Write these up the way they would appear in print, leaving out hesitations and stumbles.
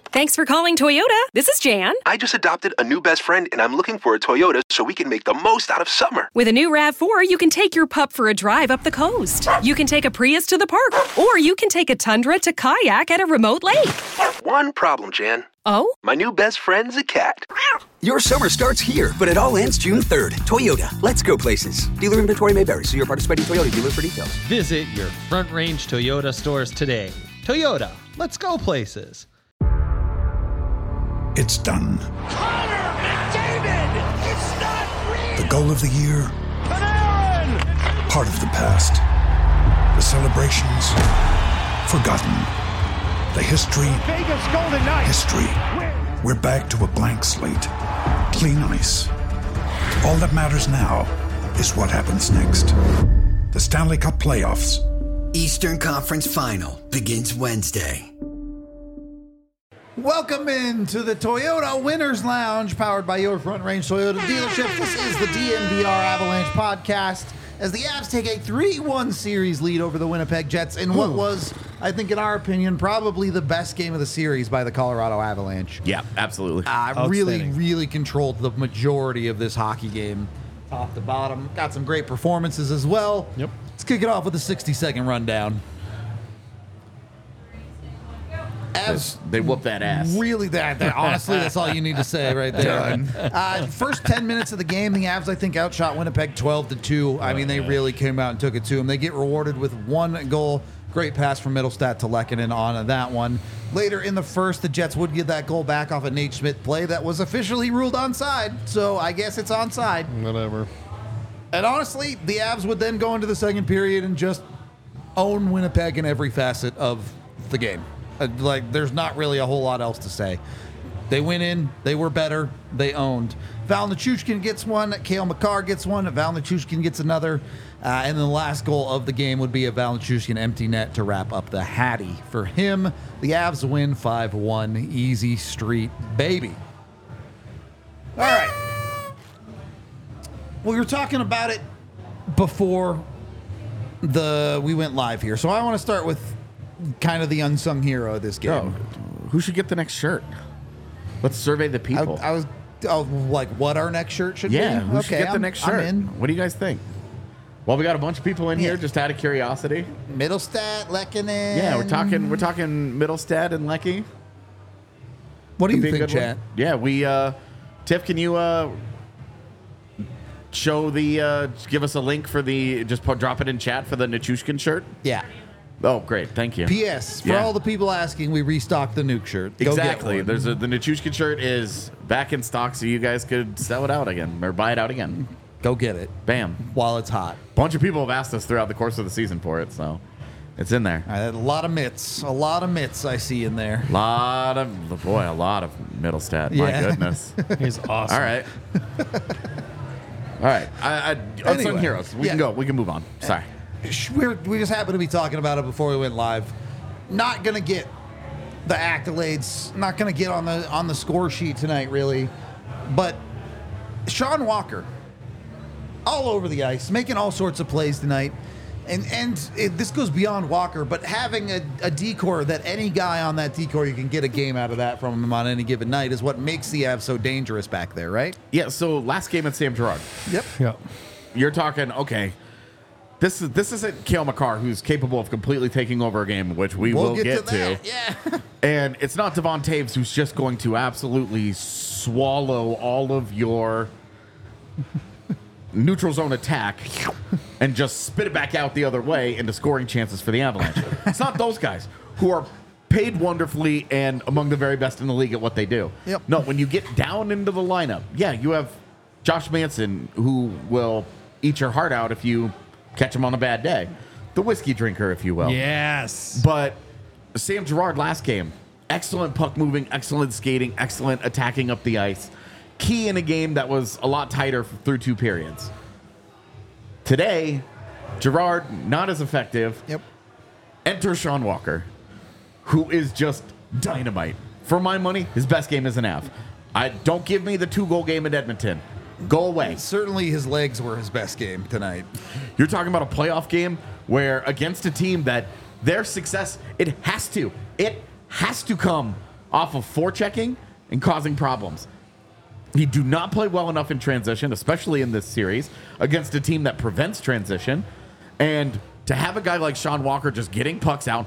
Thanks for calling Toyota. This is Jan. I just adopted a new best friend, and I'm looking for a Toyota so we can make the most out of summer. With a new RAV4, you can take your pup for a drive up the coast. You can take a Prius to the park, or you can take a Tundra to kayak at a remote lake. One problem, Jan. Oh? My new best friend's a cat. Your summer starts here, but it all ends June 3rd. Toyota, let's go places. Dealer inventory may vary. See your participating Toyota dealer for details. Visit your Front Range Toyota stores today. Toyota, let's go places. It's done. Connor McDavid! It's not real! The goal of the year. Panarin! Part of the past. The celebrations. Forgotten. The history. Vegas Golden Knights! History. We're back to a blank slate. Clean ice. All that matters now is what happens next. The Stanley Cup playoffs. Eastern Conference Final begins Wednesday. Welcome into the Toyota Winners Lounge, powered by your Front Range Toyota dealerships. This is the DNVR Avalanche podcast, as the Avs take a 3-1 series lead over the Winnipeg Jets in what was, I think in our opinion, probably the best game of the series by the Colorado Avalanche. Yeah, absolutely. Really controlled the majority of this hockey game, top to bottom. Got some great performances as well. Yep. Let's kick it off with a 60-second rundown. They whoop that ass. Really, honestly, that's all you need to say right there. First 10 minutes of the game, the Avs, I think, outshot Winnipeg 12-2. I mean, they really came out and took it to them. They get rewarded with one goal. Great pass from Middlestat to Lehkonen on that one. Later in the first, the Jets would get that goal back off a Nate Schmidt play that was officially ruled onside. So I guess it's onside. Whatever. And honestly, the Avs would then go into the second period and just own Winnipeg in every facet of the game. There's not really a whole lot else to say. They went in, they were better, they owned. Val Nichushkin gets one, Cale Makar gets one, Val Nichushkin gets another, and the last goal of the game would be a Val Nichushkin empty net to wrap up the Hattie. For him, the Avs win 5-1, easy street, baby. All right. We were talking about it before we went live here, so I want to start with kind of the unsung hero of this game. Who should get the next shirt? Let's survey the people. I was what our next shirt should be? Who should get the next shirt? I'm in. What do you guys think? Well, we got a bunch of people in here just out of curiosity. Middlestat, Lehkonen. Yeah, we're talking Middlestat and Lecky. What do you think, Chad? Yeah, Tiff, can you give us a link for drop it in chat for the Nichushkin shirt? Yeah. Oh, great. Thank you. P.S. For all the people asking, we restocked the Nuke shirt. Go exactly. Get one. The Nichushkin shirt is back in stock, so you guys could sell it out again or buy it out again. Go get it. Bam. While it's hot. Bunch of people have asked us throughout the course of the season for it, so it's in there. I had a lot of mitts. I see in there. A lot of Middlestat. My goodness. He's awesome. All right. All right. Unsung heroes. We can go. We can move on. Sorry. We just happened to be talking about it before we went live. Not going to get the accolades, not going to get on the score sheet tonight, really. But Sean Walker, all over the ice, making all sorts of plays tonight. And this goes beyond Walker, but having a decor that any guy on that decor, you can get a game out of that from him on any given night is what makes the Avs so dangerous back there, right? Yeah, so last game at Sam Girard. Yep. Yeah. You're talking, okay, this isn't Cale Makar, who's capable of completely taking over a game, which we'll get to. Yeah. And it's not Devon Taves, who's just going to absolutely swallow all of your neutral zone attack and just spit it back out the other way into scoring chances for the Avalanche. It's not those guys who are paid wonderfully and among the very best in the league at what they do. Yep. No, when you get down into the lineup, you have Josh Manson, who will eat your heart out if you catch him on a bad day. The whiskey drinker, if you will. Yes. But Sam Girard last game, excellent puck moving, excellent skating, excellent attacking up the ice. Key in a game that was a lot tighter through two periods. Today, Girard, not as effective. Yep. Enter Sean Walker, who is just dynamite. For my money, his best game is an Av. Don't give me the 2-goal game at Edmonton. Go away. Certainly his legs were his best game tonight. You're talking about a playoff game where against a team that their success, it has to come off of forechecking and causing problems. He do not play well enough in transition, especially in this series, against a team that prevents transition. And to have a guy like Sean Walker just getting pucks out.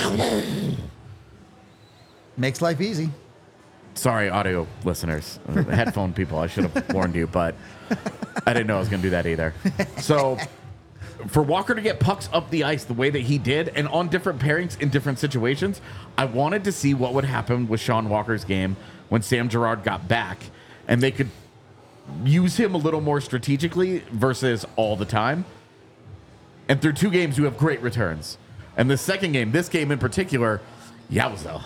Makes life easy. Sorry, audio listeners, headphone people, I should have warned you, but I didn't know I was going to do that either. So for Walker to get pucks up the ice the way that he did and on different pairings in different situations, I wanted to see what would happen with Sean Walker's game when Sam Girard got back and they could use him a little more strategically versus all the time. And through 2 games, you have great returns. And the second game, this game in particular, yowza.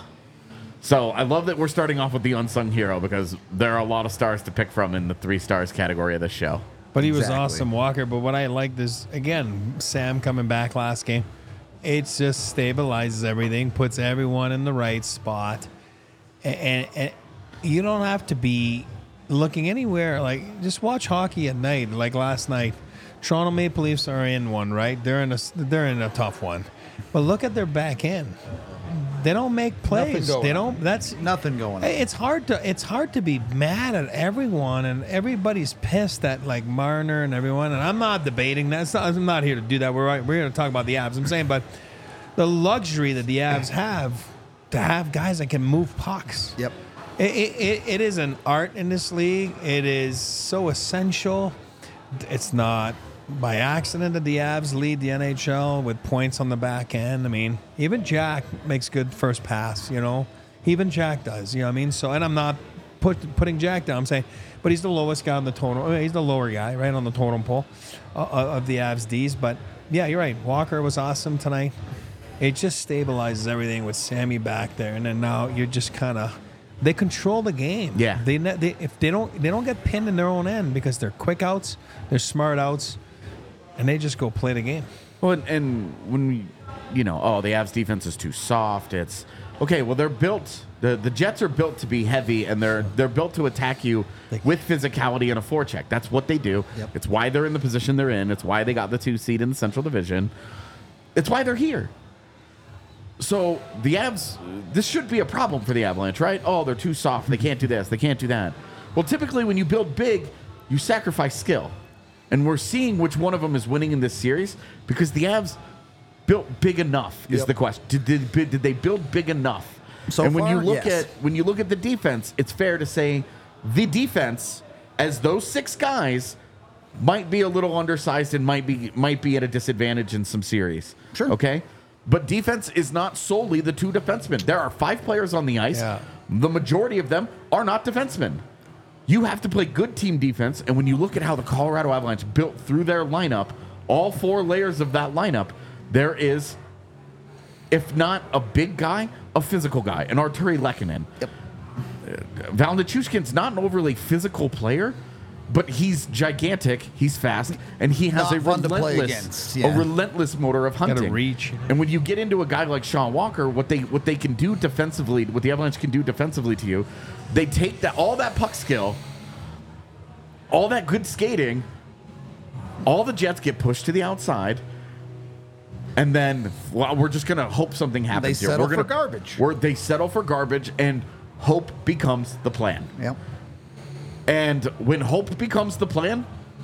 So I love that we're starting off with the unsung hero because there are a lot of stars to pick from in the 3 stars category of this show. But he was awesome, Walker. But what I liked is, again, Sam coming back last game. It just stabilizes everything, puts everyone in the right spot. And you don't have to be looking anywhere. Like, just watch hockey at night, like last night. Toronto Maple Leafs are in one, right? They're in a tough one. But look at their back end. They don't make plays. They don't. That's nothing going on. It's hard to be mad at everyone, and everybody's pissed at like Marner and everyone. And I'm not debating that. I'm not here to do that. We're here to talk about the Avs. I'm saying, but the luxury that the Avs have to have guys that can move pucks. Yep. It is an art in this league. It is so essential. It's not by accident that the Avs lead the NHL with points on the back end. I mean, even Jack makes good first pass, you know. Even Jack does, you know what I mean? So, and I'm not putting Jack down. I'm saying, but he's the lowest guy on the totem. He's the lower guy, right, on the totem pole of the Avs Ds. But, yeah, you're right. Walker was awesome tonight. It just stabilizes everything with Sammy back there. And then now you're just kind of... They control the game. Yeah. If they don't get pinned in their own end because they're quick outs, they're smart outs, and they just go play the game. Well, and when we, the Avs defense is too soft. It's okay. Well, they're built. The Jets are built to be heavy, and they're built to attack you with physicality and a forecheck. That's what they do. Yep. It's why they're in the position they're in. It's why they got the 2 seed in the Central Division. It's why they're here. So the Avs, this should be a problem for the Avalanche, right? Oh, they're too soft. They can't do this. They can't do that. Well, typically when you build big, you sacrifice skill. And we're seeing which one of them is winning in this series because the Avs built big enough is the question. Did they build big enough? So and when far, you look at the defense, it's fair to say the defense, as those 6 guys, might be a little undersized and might be at a disadvantage in some series. Sure. Okay? But defense is not solely the 2 defensemen. There are 5 players on the ice. Yeah. The majority of them are not defensemen. You have to play good team defense, and when you look at how the Colorado Avalanche built through their lineup, all 4 layers of that lineup, there is, if not a big guy, a physical guy, an Arturi Lehkonen. Yep. Val Nichushkin's not an overly physical player, but he's gigantic, he's fast, and he has a relentless motor of hunting. Gotta reach. And when you get into a guy like Sean Walker, what they can do defensively, what the Avalanche can do defensively to you, they take all that puck skill, all that good skating, all the Jets get pushed to the outside, and then we're just gonna hope something happens here. They settle for garbage. They settle for garbage, and hope becomes the plan. Yep. And when hope becomes the plan,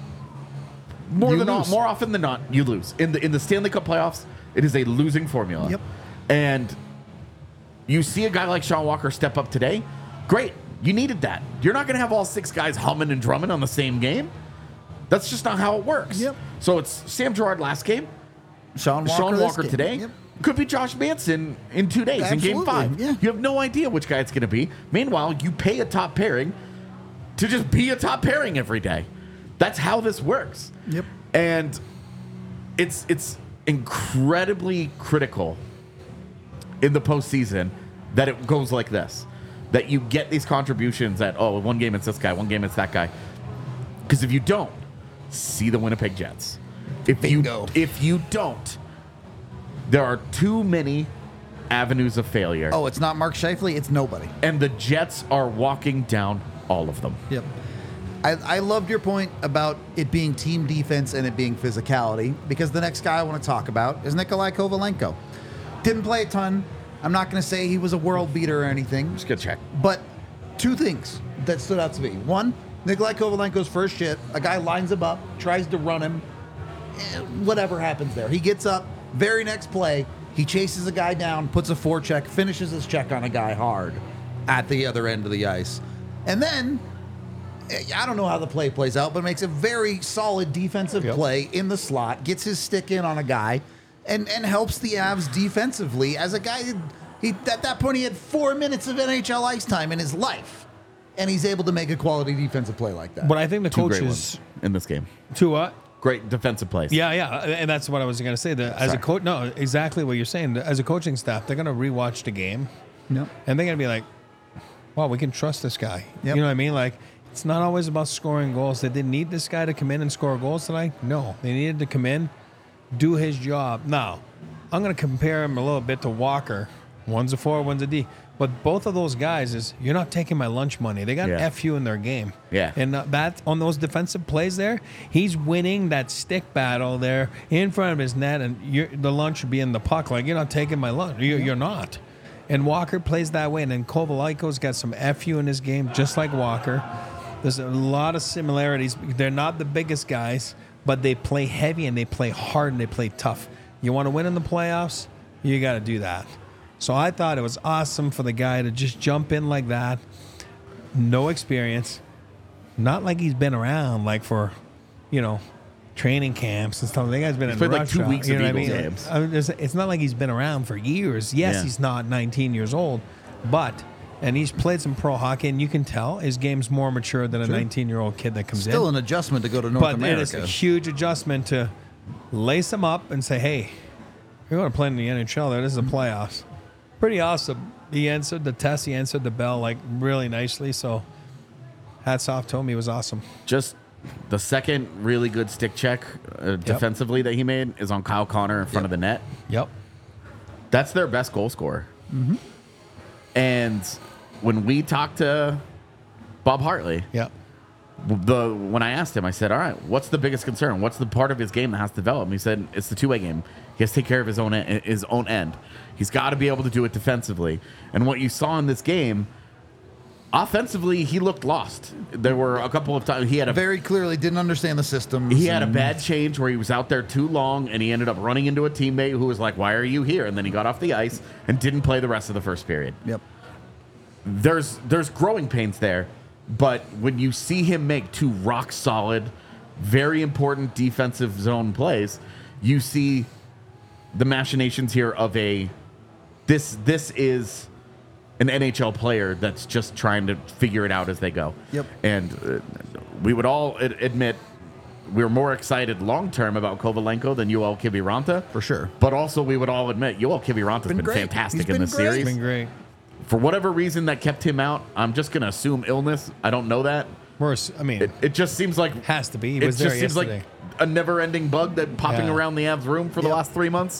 more often than not, you lose. In the Stanley Cup playoffs, it is a losing formula. Yep. And you see a guy like Sean Walker step up today, great. You needed that. You're not going to have all 6 guys humming and drumming on the same game. That's just not how it works. Yep. So it's Sam Girard last game, Sean Walker today. Yep. Could be Josh Manson in 2 days in Game 5. Yeah. You have no idea which guy it's going to be. Meanwhile, you pay a top pairing to just be a top pairing every day. That's how this works. Yep. And it's incredibly critical in the postseason that it goes like this. That you get these contributions that, one game it's this guy, one game it's that guy. Because if you don't, see the Winnipeg Jets. If you don't, there are too many avenues of failure. Oh, it's not Mark Scheifele, it's nobody. And the Jets are walking down all of them. Yep. I loved your point about it being team defense and it being physicality, because the next guy I want to talk about is Nikolai Kovalenko. Didn't play a ton. I'm not going to say he was a world beater or anything. Just good check. But two things that stood out to me. One, Nikolai Kovalenko's first shit. A guy lines him up, tries to run him. Whatever happens there. He gets up, very next play, he chases a guy down, puts a forecheck, finishes his check on a guy hard at the other end of the ice. And then, I don't know how the play plays out, but makes a very solid defensive play in the slot, gets his stick in on a guy, and helps the Avs defensively as a guy. At that point, he had 4 minutes of NHL ice time in his life, and he's able to make a quality defensive play like that. But I think the Two great coaches ones in this game. to what? Great defensive plays. Yeah, and that's what I was going to say. As a coach, no, exactly what you're saying. As a coaching staff, they're going to rewatch the game, and they're going to be like, "Wow, we can trust this guy." Yep. You know what I mean? Like, it's not always about scoring goals. They didn't need this guy to come in and score goals tonight. No, they needed to come in, do his job. Now, I'm going to compare him a little bit to Walker. One's a forward, one's a D. But both of those guys you're not taking my lunch money. They got FU in their game. Yeah. And that on those defensive plays there, he's winning that stick battle there in front of his net, and the lunch should be in the puck. Like, you're not taking my lunch. You're not. And Walker plays that way. And then Kovalenko's got some FU in his game, just like Walker. There's a lot of similarities. They're not the biggest guys, but they play heavy and they play hard and they play tough. You want to win in the playoffs, you got to do that. So I thought it was awesome for the guy to just jump in like that. No experience. Not like he's been around like for, training camps and stuff. The guy's been in played like Russia, 2 weeks of Eagles games. It's not like he's been around for years. Yes, he's not 19 years old, and he's played some pro hockey, and you can tell his game's more mature than a 19-year-old kid that comes in. Still an adjustment to go to North America. But it is a huge adjustment to lace him up and say, hey, you're going to play in the NHL there. This is the playoffs. Pretty awesome. He answered the test. He answered the bell like really nicely. So hats off to him. He was awesome. Just the second really good stick check defensively that he made is on Kyle Connor in front of the net. Yep. That's their best goal scorer. Mm-hmm. And when we talked to Bob Hartley, when I asked him, I said, all right, what's the biggest concern? What's the part of his game that has to develop? And he said, it's the two-way game. He has to take care of his own end. He's got to be able to do it defensively. And what you saw in this game, offensively, he looked lost. There were a couple of times he had very clearly didn't understand the system. He had a bad change where he was out there too long, and he ended up running into a teammate who was like, "Why are you here?" And then he got off the ice and didn't play the rest of the first period. Yep. There's growing pains there, but when you see him make two rock solid, very important defensive zone plays, you see the machinations here of this is an NHL player that's just trying to figure it out as they go. Yep. And we would all admit we're more excited long-term about Kovalenko than Yoel Kiviranta. For sure. But also we would all admit Yoel Kiviranta's been great. fantastic He's in this been great. series. Been great. For whatever reason that kept him out, I'm just going to assume illness. I don't know that. Worse, I mean, It just seems like has to be. He it was there just seems like yesterday. a never-ending bug that popping around the Avs room for the last 3 months.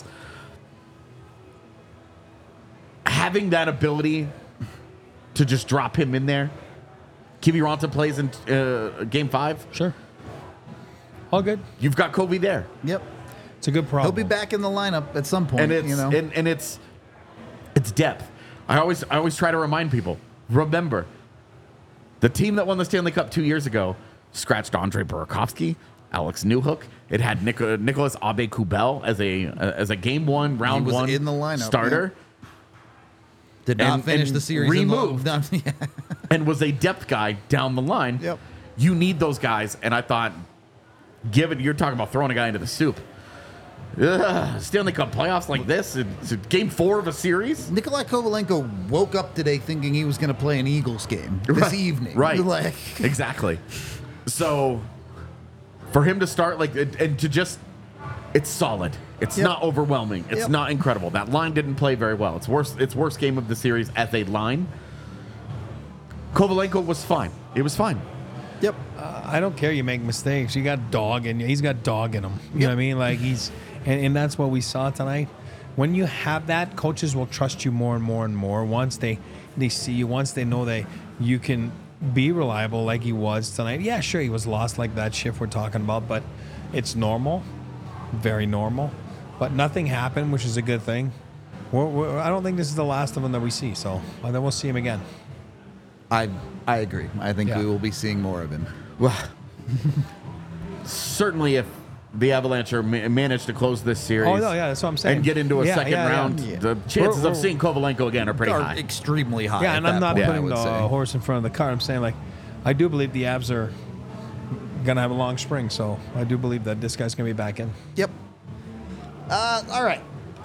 Having that ability to just drop him in there. Kiviranta plays in Game 5. Sure. All good. You've got Kobe there. Yep. It's a good problem. He'll be back in the lineup at some point. And it's it's depth. I always try to remind people, remember, the team that won the Stanley Cup 2 years ago scratched Andre Burakovsky, Alex Newhook. It had Nicholas Aube-Kubel as a game one, round one in the lineup, starter. Yeah. Did not finish the series. Removed. And was a depth guy down the line. Yep. You need those guys. And I thought, you're talking about throwing a guy into the soup. Stanley Cup playoffs like this? It's Game 4 of a series? Nikolai Kovalenko woke up today thinking he was going to play an Eagles game this evening. Right. Like, exactly. So for him to start and to just, it's solid. It's not overwhelming. It's not incredible. That line didn't play very well. It's worst game of the series as a line. Kovalenko was fine. It was fine. Yep. I don't care. You make mistakes. You got dog in you. He's got dog in him. You know what I mean? Like and that's what we saw tonight. When you have that, coaches will trust you more and more and more. Once they see you, once they know that you can be reliable like he was tonight. Yeah, sure, he was lost like that shift we're talking about, but it's normal, very normal. But nothing happened, which is a good thing. I don't think this is the last of him that we see. So then we'll see him again. I agree. I think we will be seeing more of him. Well, certainly if the Avalanche are manage to close this series. Oh, no, yeah, that's what I'm saying. And get into a second round, Yeah. the chances of seeing Kovalenko again are pretty Are high. extremely high. Yeah, at and I'm that not point, I putting would the say. horse in front of the cart. I'm saying, like, I do believe the Avs are going to have a long spring. So I do believe that this guy's going to be back in. Yep. All right.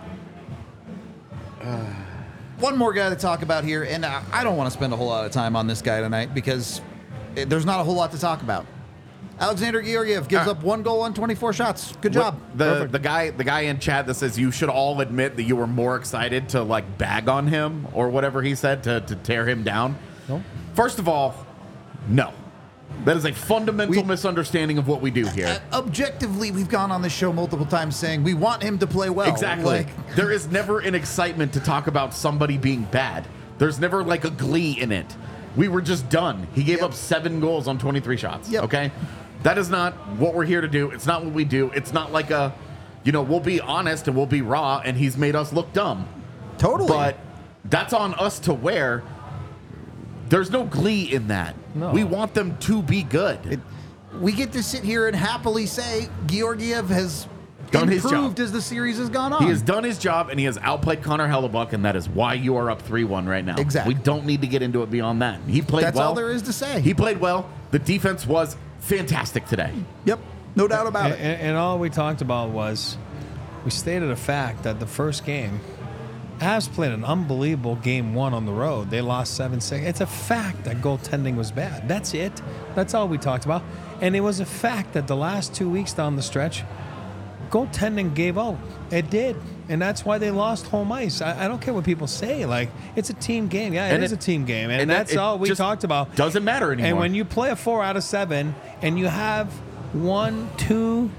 One more guy to talk about here, and I don't want to spend a whole lot of time on this guy tonight because there's not a whole lot to talk about. Alexander Georgiev gives up 1 goal on 24 shots. Good job. The guy in chat that says you should all admit that you were more excited to like bag on him or whatever he said to tear him down. No. First of all, no. That is a fundamental misunderstanding of what we do here. Objectively, we've gone on this show multiple times saying we want him to play well. Exactly. There is never an excitement to talk about somebody being bad. There's never like a glee in it. We were just done. He gave up 7 goals on 23 shots. Yep. Okay? That is not what we're here to do. It's not what we do. It's not like we'll be honest and we'll be raw and he's made us look dumb. Totally. But that's on us to wear. There's no glee in that. No. We want them to be good. We get to sit here and happily say Georgiev has Done his improved job. as the series has gone on. He has done his job, and he has outplayed Connor Hellebuck, and that is why you are up 3-1 right now. Exactly. We don't need to get into it beyond that. He played That's well. all there is to say. He played well. The defense was fantastic today. Yep. No doubt about it. And all we talked about was we stated a fact that the first game, Avs played an unbelievable game 1 on the road. They lost 7-6. It's a fact that goaltending was bad. That's it. That's all we talked about. And it was a fact that the last 2 weeks down the stretch, goaltending gave out. It did. And that's why they lost home ice. I don't care what people say. Like, it's a team game. Yeah, it is a team game. And that's all we talked about. Doesn't matter anymore. And when you play a 4 out of 7 and you have 1, 2,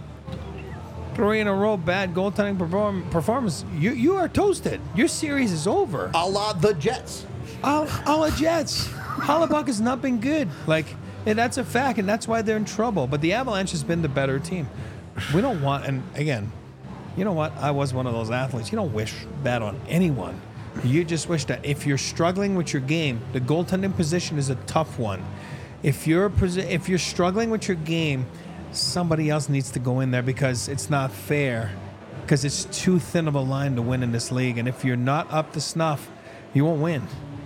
3 in a row bad goaltending performance, you are toasted. Your series is over. A la the Jets. A la Jets. Hellebuck has not been good. Like, and that's a fact, and that's why they're in trouble. But the Avalanche has been the better team. We don't want, and again, you know what? I was one of those athletes. You don't wish bad on anyone. You just wish that if you're struggling with your game, the goaltending position is a tough one. If you're struggling with your game, somebody else needs to go in there because it's not fair. Because it's too thin of a line to win in this league. And if you're not up to snuff, you won't win.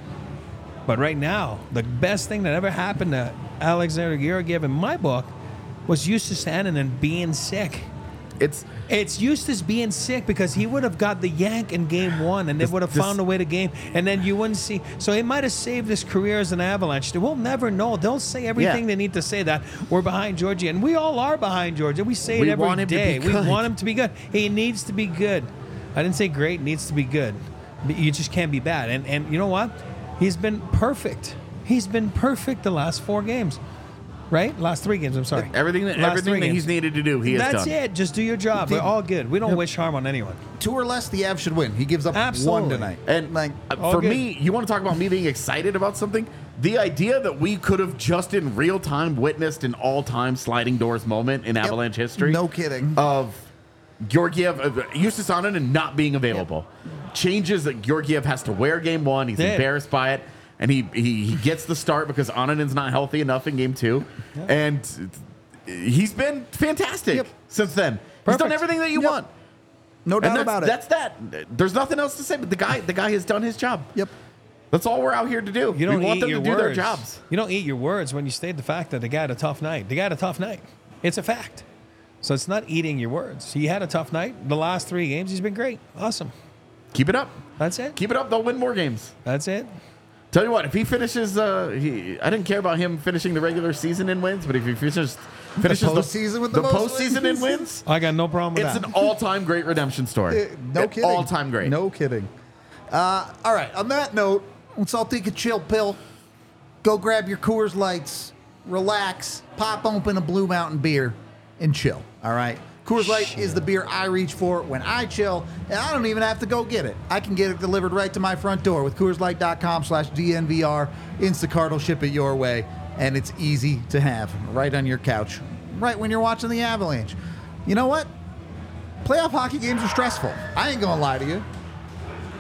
But right now, the best thing that ever happened to Alexander Georgiev in my book was Justus Annunen being sick. It's Justus being sick because he would have got the yank in game 1 and they would have found a way to game, and then you wouldn't see. So it might have saved his career as an Avalanche. We'll never know. They'll say everything they need to say that we're behind Georgie, and we all are behind Georgie. We say it every day. We want him to be good. He needs to be good. I didn't say great. Needs to be good. You just can't be bad. And you know what? He's been perfect. He's been perfect the last 4 games. Right? Last 3 games, I'm sorry. Everything that he's needed to do, he has done. That's it. Just do your job. We're all good. We don't wish harm on anyone. 2 or less, the Avs should win. He gives up 1 tonight. And for me, you want to talk about me being excited about something? The idea that we could have just in real time witnessed an all-time sliding doors moment in Avalanche history. No kidding. Of Georgiev, Justus Annunen not being available. Changes that Georgiev has to wear game 1. He's embarrassed by it. And he gets the start because Annunen's not healthy enough in game 2. Yep. And he's been fantastic since then. Perfect. He's done everything that you want. No doubt about it. That's that. There's nothing else to say, but the guy has done his job. Yep. That's all we're out here to do. You don't we want eat them your to do words. their jobs. You don't eat your words when you state the fact that the guy had a tough night. The guy had a tough night. It's a fact. So it's not eating your words. He had a tough night. The last 3 games, he's been great. Awesome. Keep it up. That's it. Keep it up. They'll win more games. That's it. Tell you what, if he finishes, I didn't care about him finishing the regular season in wins, but if he finishes the postseason with the postseason in wins, I got no problem with that. It's an all-time great redemption story. No kidding. All-time great. No kidding. All right. On that note, let's all take a chill pill. Go grab your Coors Lights, relax, pop open a Blue Mountain beer, and chill. All right. Coors Light is the beer I reach for when I chill, and I don't even have to go get it. I can get it delivered right to my front door with CoorsLight.com/DNVR. Instacart will ship it your way, and it's easy to have right on your couch, right when you're watching the Avalanche. You know what? Playoff hockey games are stressful. I ain't going to lie to you.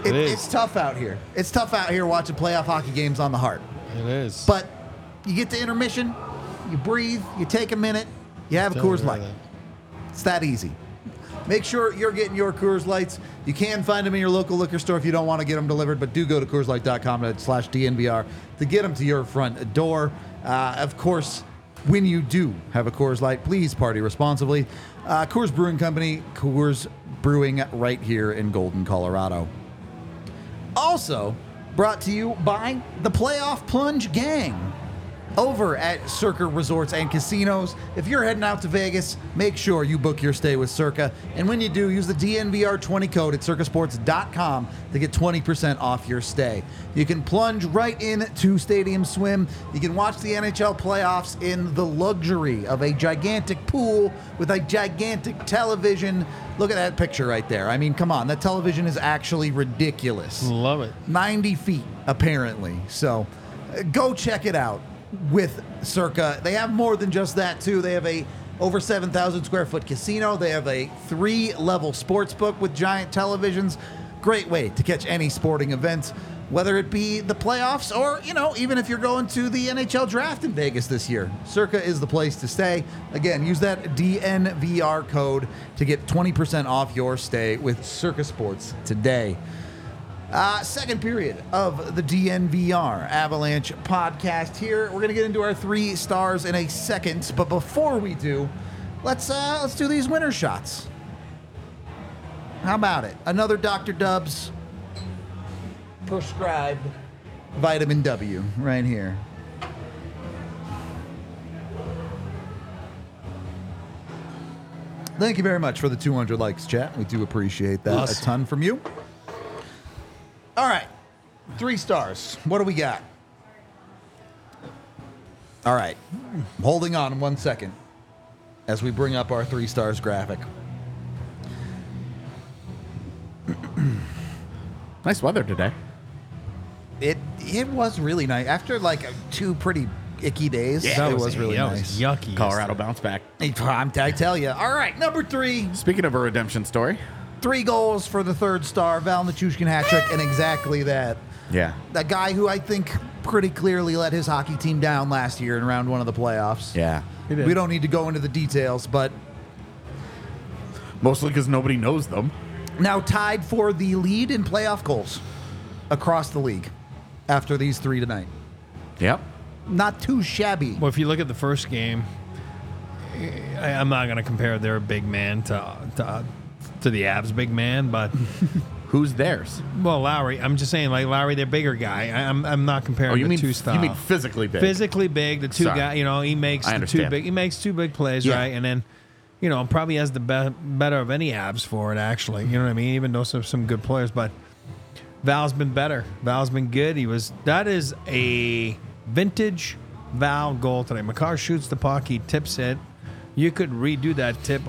It's tough out here. It's tough out here watching playoff hockey games on the Hart. It is. But you get to intermission, you breathe, you take a minute, you have a Coors Light. It's that easy. Make sure you're getting your Coors Lights. You can find them in your local liquor store if you don't want to get them delivered, but do go to CoorsLight.com/DNVR to get them to your front door. Of course, when you do have a Coors Light, please party responsibly. Coors Brewing Company, Coors Brewing right here in Golden, Colorado. Also brought to you by the Playoff Plunge Gang over at Circa Resorts and Casinos. If you're heading out to Vegas, make sure you book your stay with Circa. And when you do, use the DNVR20 code at circasports.com to get 20% off your stay. You can plunge right into Stadium Swim. You can watch the NHL playoffs in the luxury of a gigantic pool with a gigantic television. Look at that picture right there. I mean, come on. That television is actually ridiculous. Love it. 90 feet, apparently. So go check it out with Circa. They have more than just that, too. They have a over 7,000 square foot casino. They have a 3-level sports book with giant televisions. Great way to catch any sporting event, whether it be the playoffs or, even if you're going to the NHL draft in Vegas this year. Circa is the place to stay. Again, use that DNVR code to get 20% off your stay with Circa Sports today. Second period of the DNVR Avalanche podcast here. We're going to get into our 3 stars in a second, but before we do, let's do these winner shots. How about it? Another Dr. Dubs prescribed vitamin W right here. Thank you very much for the 200 likes, chat. We do appreciate that a ton from you. All right, 3 stars. What do we got? All right, holding on 1 second as we bring up our 3 stars graphic. Nice weather today. It was really nice. After like 2 pretty icky days, Yeah, it was really nice. Yucky. Colorado bounce back. I tell you. All right, number 3. Speaking of a redemption story. 3 goals for the 3rd star, Val Nichushkin hat trick, and exactly that. Yeah. That guy who I think pretty clearly let his hockey team down last year in round 1 of the playoffs. Yeah. We don't need to go into the details, but mostly because nobody knows them. Now tied for the lead in playoff goals across the league after these 3 tonight. Yep. Not too shabby. Well, if you look at the first game, I'm not going to compare their big man to the Avs big man, but who's theirs? Well, Lowry. I'm just saying, like Lowry, their bigger guy. I'm not comparing the 2 stars. You mean physically big? Physically big. The 2 guys. He makes the 2 big. He makes 2 big plays, right? And then, probably has the better of any Avs for it. Actually, you know what I mean. Even though some good players, but Val's been better. Val's been good. That is a vintage Val goal today. Makar shoots the puck. He tips it. You could redo that tip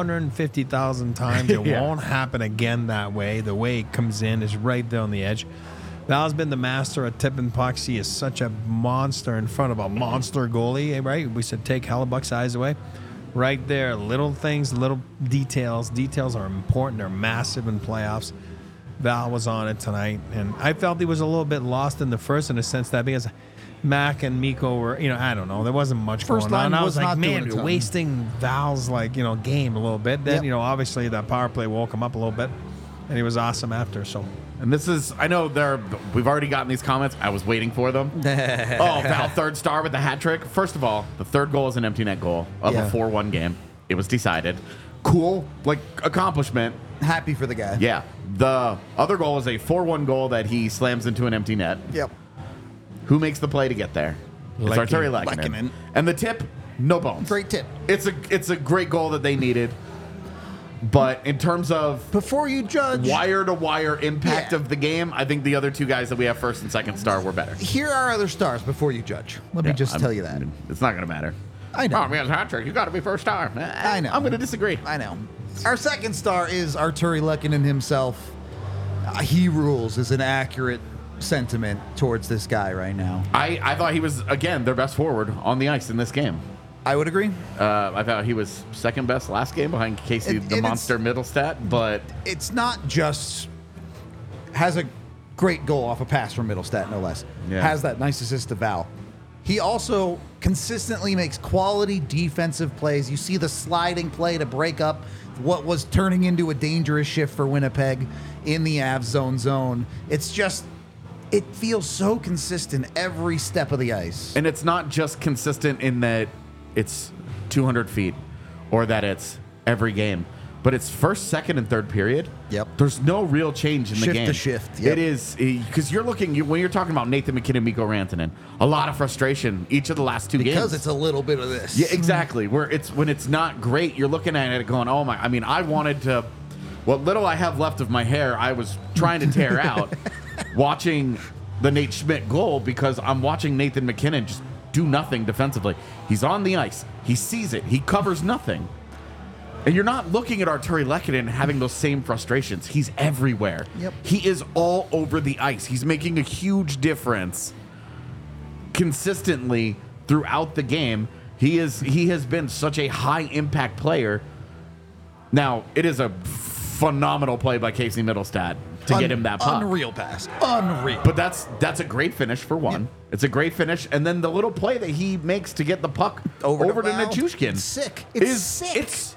150,000 times. It won't happen again that way. The way it comes in is right there on the edge. Val's been the master of tipping pucks. He is such a monster in front of a monster goalie, right? We said take Hellebuck's eyes away. Right there, little things, little details. Details are important. They're massive in playoffs. Val was on it tonight, and I felt he was a little bit lost in the first in the sense that because Mac and Mikko were, I don't know. There wasn't much First going on. line I was was like, not man, doing a you're ton. wasting Val's game a little bit. Then, obviously that power play woke him up a little bit, and he was awesome after. So, and this is, I know we've already gotten these comments. I was waiting for them. Val 3rd star with the hat trick. First of all, the 3rd goal is an empty net goal of a 4-1 game. It was decided. Cool, accomplishment. Happy for the guy. Yeah. The other goal is a 4-1 goal that he slams into an empty net. Yep. Who makes the play to get there? It's Arturi Lehkonen. And the tip, no bones. Great tip. It's a great goal that they needed. But in terms of before you judge wire-to-wire impact of the game, I think the other 2 guys that we have 1st and 2nd star were better. Here are other stars before you judge. Let me just tell you that. It's not going to matter. I know. Oh, man, hat trick. You got to be 1st star. I know. I'm going to disagree. I know. Our 2nd star is Arturi Lehkonen himself. He rules is an accurate sentiment towards this guy right now. I thought he was, again, their best forward on the ice in this game. I would agree. I thought he was 2nd best last game behind Casey the Monster Middlestat, but it's not just has a great goal off a pass from Middlestat, no less. Yeah. Has that nice assist to Val. He also consistently makes quality defensive plays. You see the sliding play to break up what was turning into a dangerous shift for Winnipeg in the Avs zone. It's just, it feels so consistent every step of the ice. And it's not just consistent in that it's 200 feet or that it's every game, but it's first, second, and third period. Yep. There's no real change in the Shift game. to shift, yep. It is, because you're looking, when you're talking about Nathan McKinnon, Mikko Rantanen, a lot of frustration each of the last two games. Because it's a little bit of this. Yeah, exactly. When it's not great, you're looking at it going, oh my, I mean, I wanted to, what little I have left of my hair, I was trying to tear out watching the Nate Schmidt goal because I'm watching Nathan McKinnon just do nothing defensively. He's on the ice. He sees it. He covers nothing. And you're not looking at Arturi Lehkonen having those same frustrations. He's everywhere. Yep. He is all over the ice. He's making a huge difference consistently throughout the game. He has been such a high impact player. Now, it is a phenomenal play by Casey Middlestat to get him that puck. Unreal pass. Unreal. But that's a great finish for one. Yeah. It's a great finish, and then the little play that he makes to get the puck over to Val. Nichushkin. It's sick. It's sick.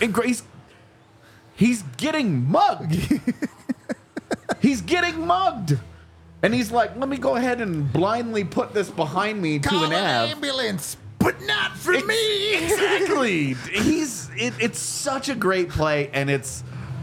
He's getting mugged. He's getting mugged. And he's like, let me go ahead and blindly put this behind me to an Av. ambulance, but not for me. Exactly. It's such a great play, and it's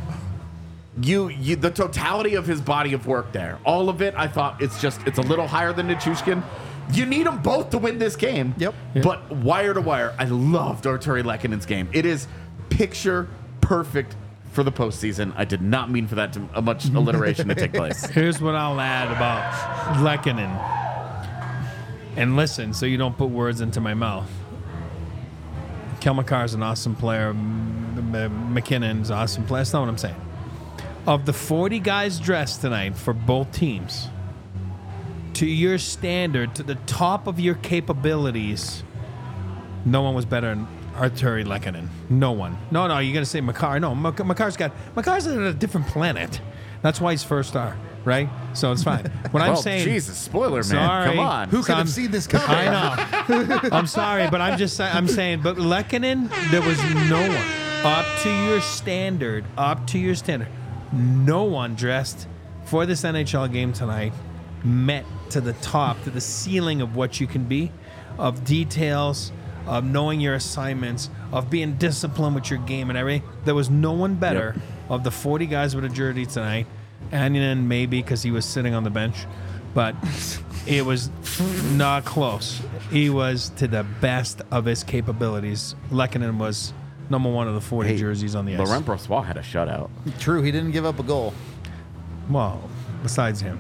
the totality of his body of work there. All of it, I thought it's a little higher than Nichushkin. You need them both to win this game. Yep. But wire to wire, I loved Arturi Lehkonen's game. It is picture perfect for the postseason. I did not mean for that to much alliteration to take place. Here's what I'll add about Lehkonen. And listen, so you don't put words into my mouth. Kel McCarr's an awesome player. McKinnon's an awesome player. That's not what I'm saying. Of the 40 guys dressed tonight for both teams, to your standard, to the top of your capabilities, no one was better than Arturi Lehkonen. No one. No, you're going to say Makar. No, Makar's on a different planet. That's why he's first star, right? So it's fine. What I'm saying... Jesus, spoiler, man. Sorry. Come on. Who could have seen this coming? I know. I'm sorry, but I'm saying, but Lehkonen, there was no one up to your standard, no one dressed for this NHL game tonight met to the top, to the ceiling of what you can be, of details, of knowing your assignments, of being disciplined with your game and everything. There was no one better of the 40 guys with a jersey tonight. Annunen maybe because he was sitting on the bench, but it was not close. He was to the best of his capabilities. Lehkonen was number one of the 40 jerseys on the ice. Laurent Brossoit had a shutout. True, he didn't give up a goal. Well, besides him.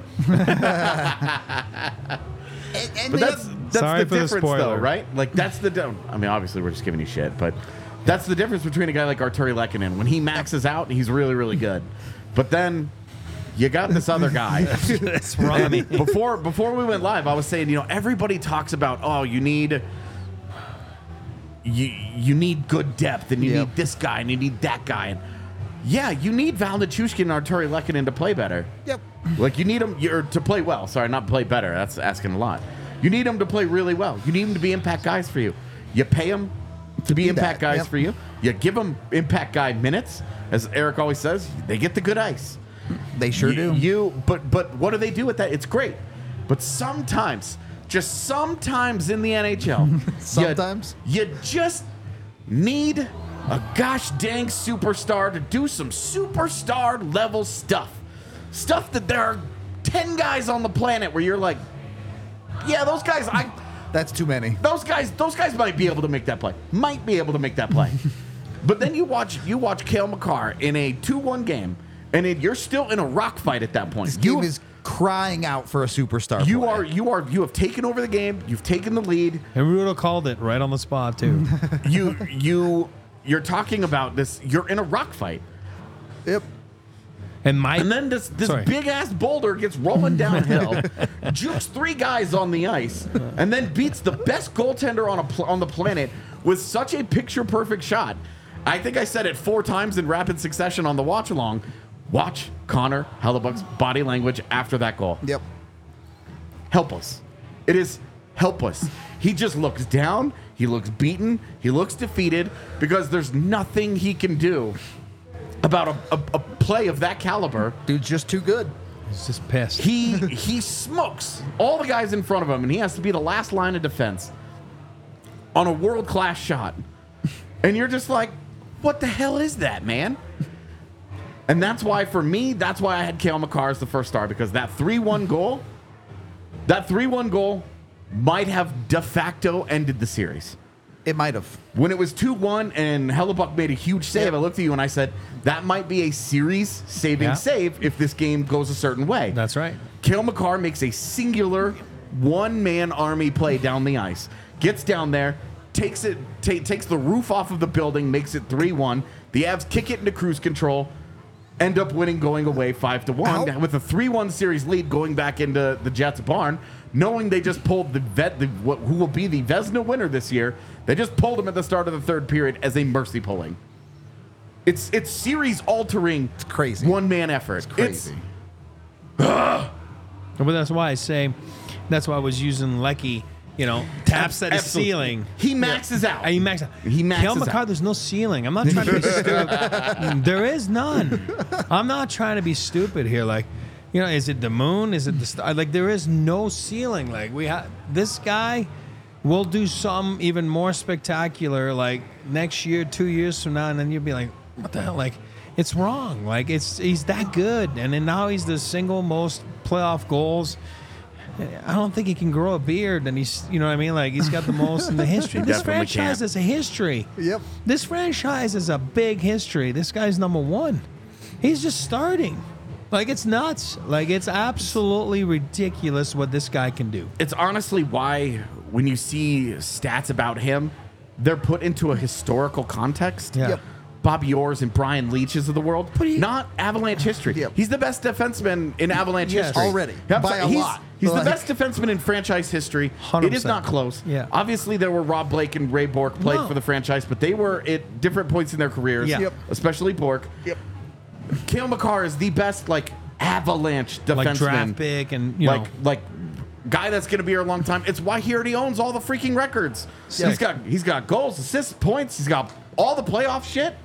But that's Sorry the for the difference, spoiler. though, right? Like, that's the... I mean, obviously, we're just giving you shit, but that's the difference between a guy like Arturi Lehkonen. When he maxes out, he's really, really good. But then you got this other guy. That's wrong. Before we went live, I was saying, everybody talks about, you need... You need good depth, and you need this guy, and you need that guy. And yeah, you need Val Nichushkin and Arturi Lehkonen to play better. Yep. Like, you need them to play well. Sorry, not play better. That's asking a lot. You need them to play really well. You need them to be impact guys for you. You pay them to be impact guys for you. You give them impact guy minutes. As Eric always says, they get the good ice. They sure do. But what do they do with that? It's great. But sometimes, just sometimes in the NHL, Sometimes? you just need a gosh dang superstar to do some superstar level stuff. Stuff that there are 10 guys on the planet where you're like, yeah, those guys, That's too many. those guys might be able to make that play. But then you watch Cale Makar in a 2-1 game, and you're still in a rock fight at that point. This game is crying out for a superstar. You have taken over the game. You've taken the lead. And Rudo called it right on the spot, too. You're talking about this. You're in a rock fight. Yep. And then this big ass boulder gets rolling downhill, jukes 3 guys on the ice, and then beats the best goaltender on the planet with such a picture perfect shot. I think I said it 4 times in rapid succession on the watch along. Watch Connor Hellebuyck's body language after that goal. Yep. Helpless. It is helpless. He just looks down. He looks beaten. He looks defeated because there's nothing he can do about a play of that caliber. Dude's just too good. He's just pissed. He smokes all the guys in front of him, and he has to be the last line of defense on a world-class shot. And you're just like, what the hell is that, man? And that's why, for me, that's why I had Cale Makar as the first star, because that 3-1 goal might have de facto ended the series. It might have. When it was 2-1 and Hellebuyck made a huge save, I looked at you and I said, that might be a series-saving save if this game goes a certain way. That's right. Cale Makar makes a singular one-man army play down the ice. Gets down there, takes the roof off of the building, makes it 3-1. The Avs kick it into cruise control, end up winning going away 5-1 with a 3-1 series lead going back into the Jets barn, knowing they just pulled who will be the Vezina winner this year. They just pulled him at the start of the third period as a mercy pulling. It's series altering. It's crazy. One-man effort. It's crazy. But that's why I say, that's why I was using Lecky. Taps at his ceiling. He maxes out. He maxes out. Cale Makar, there's no ceiling. I'm not trying to be stupid. There is none. I'm not trying to be stupid here. Is it the moon? Is it the star? There is no ceiling. This guy will do something even more spectacular, next year, 2 years from now, and then you'll be like, what the hell? It's wrong. He's that good. And then now he's the single most playoff goals. I don't think he can grow a beard, and he's, you know what I mean? He's got the most in the history. This franchise has a history. Yep. This franchise has a big history. This guy's number one. He's just starting. It's nuts. It's absolutely ridiculous what this guy can do. It's honestly why when you see stats about him, they're put into a historical context. Yeah. Yep. Bobby Orrs and Brian Leaches of the world, not Avalanche history. Yep. He's the best defenseman in Avalanche history. Already. By a lot. He's the best defenseman in franchise history. 100%. It is not close. Yeah. Obviously, there were Rob Blake and Ray Bourque played for the franchise, but they were at different points in their careers, Yeah. Yep. especially Bourque. Yep. Cale Makar is the best, Avalanche defenseman. Draft pick and, guy that's going to be here a long time. It's why he already owns all the freaking records. Sick. He's got goals, assists, points. He's got all the playoff shit.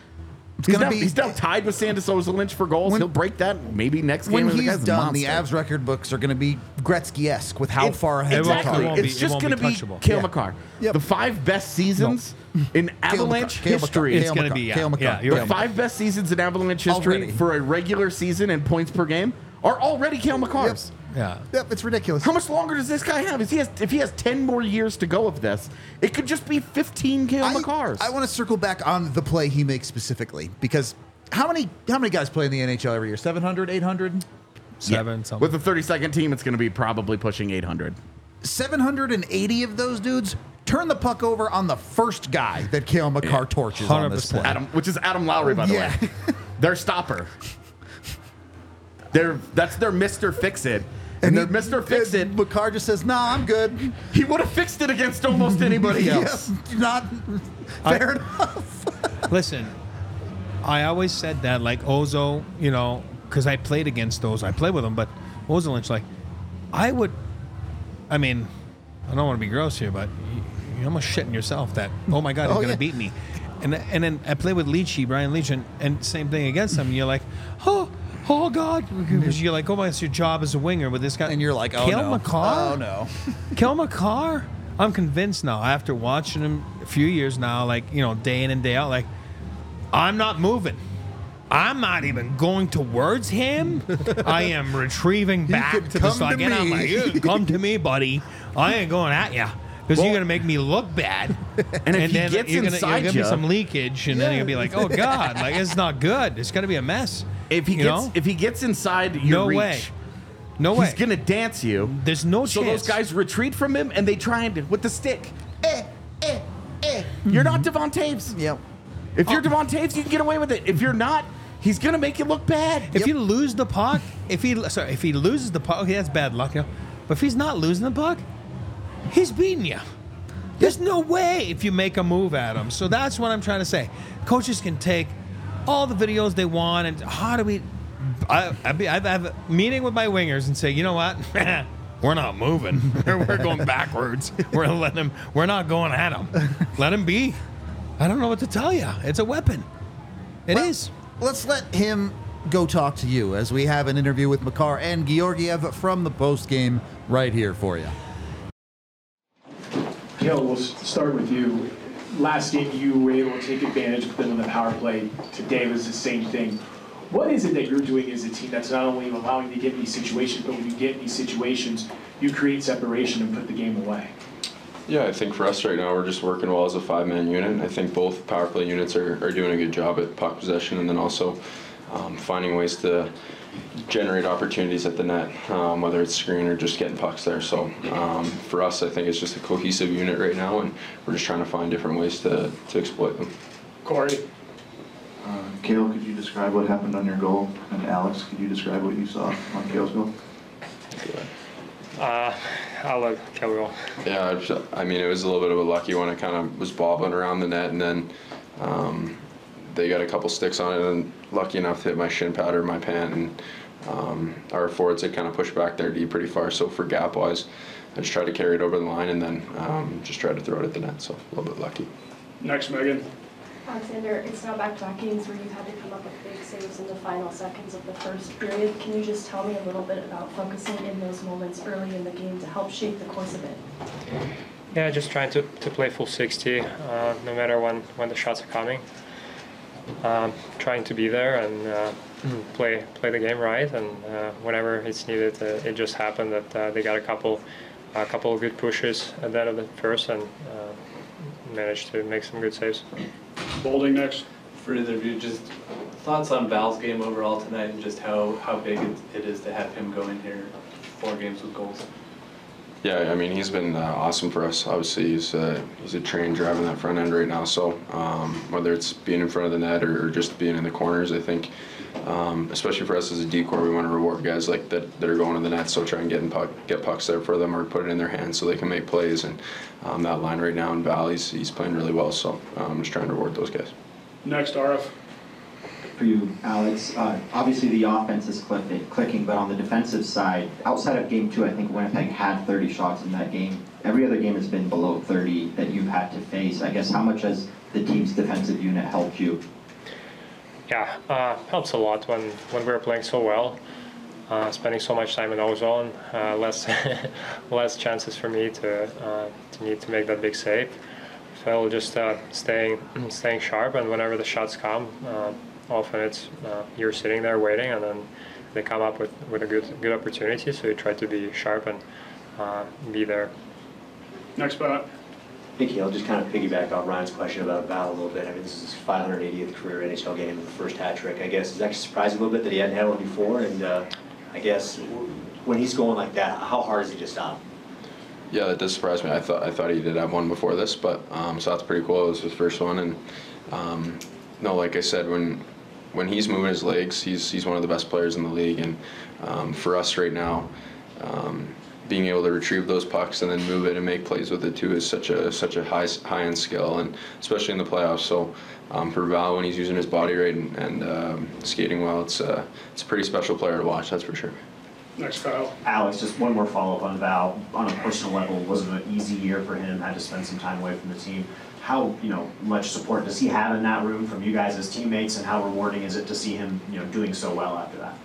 He's now tied with Sandis Ozolinsh for goals. He'll break that maybe next game. When he's done, the Avs record books are going to be Gretzky-esque with how far ahead exactly. they are. It's just going to be Cale Makar. Yep. The 5 best seasons in Avalanche history. It's going to be, Cale Makar. yeah, you're The right. 5 best seasons in Avalanche history Already. for a regular season and points per game are already Cale Makar's. Yeah. Yep, it's ridiculous. How much longer does this guy have? If he has 10 more years to go of this, it could just be 15 Cale Makars. I want to circle back on the play he makes specifically, because how many guys play in the NHL every year? 700, 800? 7 something. With the 32nd team, it's going to be probably pushing 800. 780 of those dudes turn the puck over on the first guy that Cale Makar torches on this 100%. play. Which is Adam Lowry, by the way. Their stopper. That's their Mr. Fix-It. And their Mr. Fix-It. Makar just says, "Nah, I'm good." He would have fixed it against almost anybody else. Yeah, not fair enough. Listen, I always said that, Ozo, because I played against those. I played with them, but Ozolinsh, I don't want to be gross here, but you're almost shitting yourself that, oh my God, he's going to beat me. And then I played with Brian Leach, and same thing against him. And you're like, oh God. Because you're like, oh my, it's your job as a winger with this guy. And you're like, oh Cale no. Makar? Oh no. Cale Makar? I'm convinced now, after watching him a few years now, day in and day out, I'm not moving. I'm not even going towards him. I am retrieving back to the side. And I'm like, you come to me, buddy. I ain't going at you. Because you're going to make me look bad. And if he gets you're inside gonna be some leakage, and then you're going to be like, oh, God, it's not good. It's going to be a mess. If he gets inside your reach, No way. he's going to dance you. There's no So chance. those guys retreat from him, and they try and, with the stick, You're not Devon Taves. Yep. If you're Devon Taves, you can get away with it. If you're not, he's going to make you look bad. If you lose the puck, if he loses the puck, okay, that's bad luck, But if he's not losing the puck, he's beating you. There's no way if you make a move at him. So that's what I'm trying to say. Coaches can take all the videos they want, and how do we I'd have a meeting with my wingers and say, you know what? We're not moving. We're going backwards. We're not going at him. Let him be. I don't know what to tell you. It's a weapon. It is. Let's let him go talk to you as we have an interview with Makar and Georgiev from the post game right here for you. Kale, we'll start with you. Last game, you were able to take advantage of them on the power play. Today was the same thing. What is it that you're doing as a team that's not only allowing you to get in these situations, but when you get in these situations, you create separation and put the game away? Yeah, I think for us right now, we're just working well as a 5-man unit. And I think both power play units are doing a good job at puck possession, and then also finding ways to generate opportunities at the net, whether it's screen or just getting pucks there. So for us, I think it's just a cohesive unit right now, and we're just trying to find different ways to exploit them. Corey? Kale, could you describe what happened on your goal? And Alex, could you describe what you saw on Kale's goal? I'll let Kale go. Yeah, I mean, it was a little bit of a lucky one. It kind of was bobbling around the net, and then they got a couple sticks on it, and lucky enough to hit my shin pad or my pant, and our forwards had kind of pushed back their D pretty far. So for gap-wise, I just tried to carry it over the line and then just tried to throw it at the net, so a little bit lucky. Next, Megan. Alexander, it's now back-to-back games where you've had to come up with big saves in the final seconds of the first period. Can you just tell me a little bit about focusing in those moments early in the game to help shape the course of it? Yeah, just trying to play full 60, no matter when the shots are coming. Trying to be there and play the game right, and whenever it's needed, it just happened that they got a couple of good pushes at the end of the first and managed to make some good saves. Bolding next. For either of you, just thoughts on Val's game overall tonight and just how big it is to have him go in here 4 games with goals. Yeah, I mean, he's been awesome for us. Obviously, he's a train driving that front end right now. So whether it's being in front of the net or just being in the corners, I think, especially for us as a decor, we want to reward guys like that are going to the net. So try and get pucks there for them or put it in their hands so they can make plays. And that line right now in Val, he's playing really well. So I'm just trying to reward those guys. Next, RF. For you, Alex, obviously the offense is clicking, but on the defensive side, outside of Game 2, I think Winnipeg had 30 shots in that game. Every other game has been below 30 that you've had to face. I guess how much has the team's defensive unit helped you? Yeah, helps a lot when we're playing so well. Spending so much time in ozone, less chances for me to need to make that big save. So just staying sharp, and whenever the shots come, often it's you're sitting there waiting, and then they come up with a good opportunity. So you try to be sharp and be there. Next spot. Hey, Kale, just kind of piggyback on Ryan's question about Val a little bit. I mean, this is his 580th career NHL game and the first hat trick. I guess it's actually surprising a little bit that he hadn't had one before. And I guess when he's going like that, how hard is he to stop? Yeah, that does surprise me. I thought he did have one before this, but so that's pretty cool. It was his first one, and no, like I said, when he's moving his legs, he's one of the best players in the league, and for us right now, being able to retrieve those pucks and then move it and make plays with it too is such a high end skill, and especially in the playoffs. So for Val, when he's using his body right and skating well, it's a pretty special player to watch. That's for sure. Next, Kyle. Alex, just one more follow-up on Val. On a personal level, wasn't an easy year for him. Had to spend some time away from the team. How much support does he have in that room from you guys as teammates, and how rewarding is it to see him doing so well after that?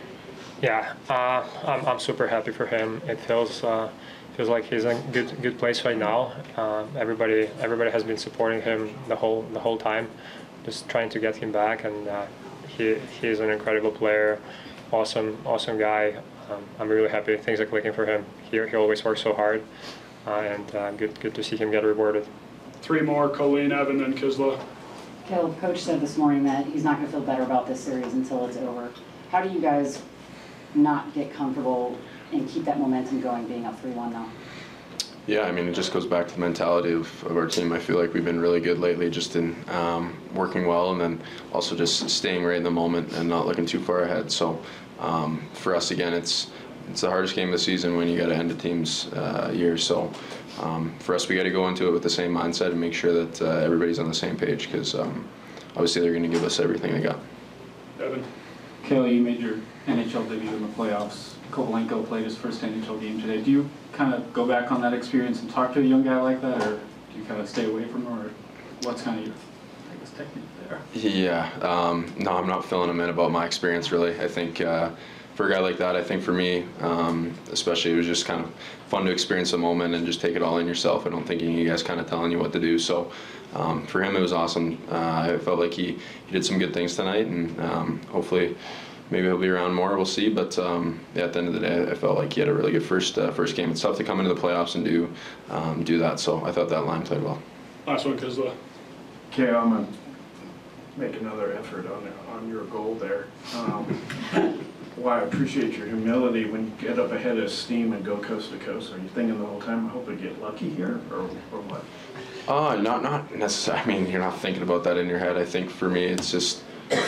Yeah, I'm super happy for him. It feels like he's in a good place right now. Everybody has been supporting him the whole time, just trying to get him back, and he's an incredible player, awesome guy. I'm really happy things are clicking for him. He always works so hard, and good to see him get rewarded. 3 more, Colleen, Evan, and Kisla. Caleb, Coach said this morning that he's not going to feel better about this series until it's over. How do you guys not get comfortable and keep that momentum going, being up 3-1 now? Yeah, I mean, it just goes back to the mentality of our team. I feel like we've been really good lately just in working well, and then also just staying right in the moment and not looking too far ahead. So for us, again, it's the hardest game of the season when you got to end a team's year. So for us, we got to go into it with the same mindset and make sure that everybody's on the same page, because obviously they're going to give us everything they got. Evan. Kale, you made your NHL debut in the playoffs. Kovalenko played his first NHL game today. Do you kind of go back on that experience and talk to a young guy like that, or do you kind of stay away from him, or what's kind of your, I guess, technique there? Yeah, no, I'm not filling him in about my experience, really. I think for a guy like that, I think for me, especially, it was just kind of fun to experience the moment and just take it all in yourself. I don't think any of you guys kind of telling you what to do. So for him, it was awesome. I felt like he did some good things tonight, and hopefully maybe he'll be around more. We'll see. But yeah, at the end of the day, I felt like he had a really good first game. It's tough to come into the playoffs and do that. So I thought that line played well. Last one, Kuzla. Okay, I'm going to make another effort on your goal there. Well, I appreciate your humility when you get up ahead of steam and go coast to coast. Are you thinking the whole time, I hope I get lucky here, or what? Not necessarily. I mean, you're not thinking about that in your head. I think for me, it's just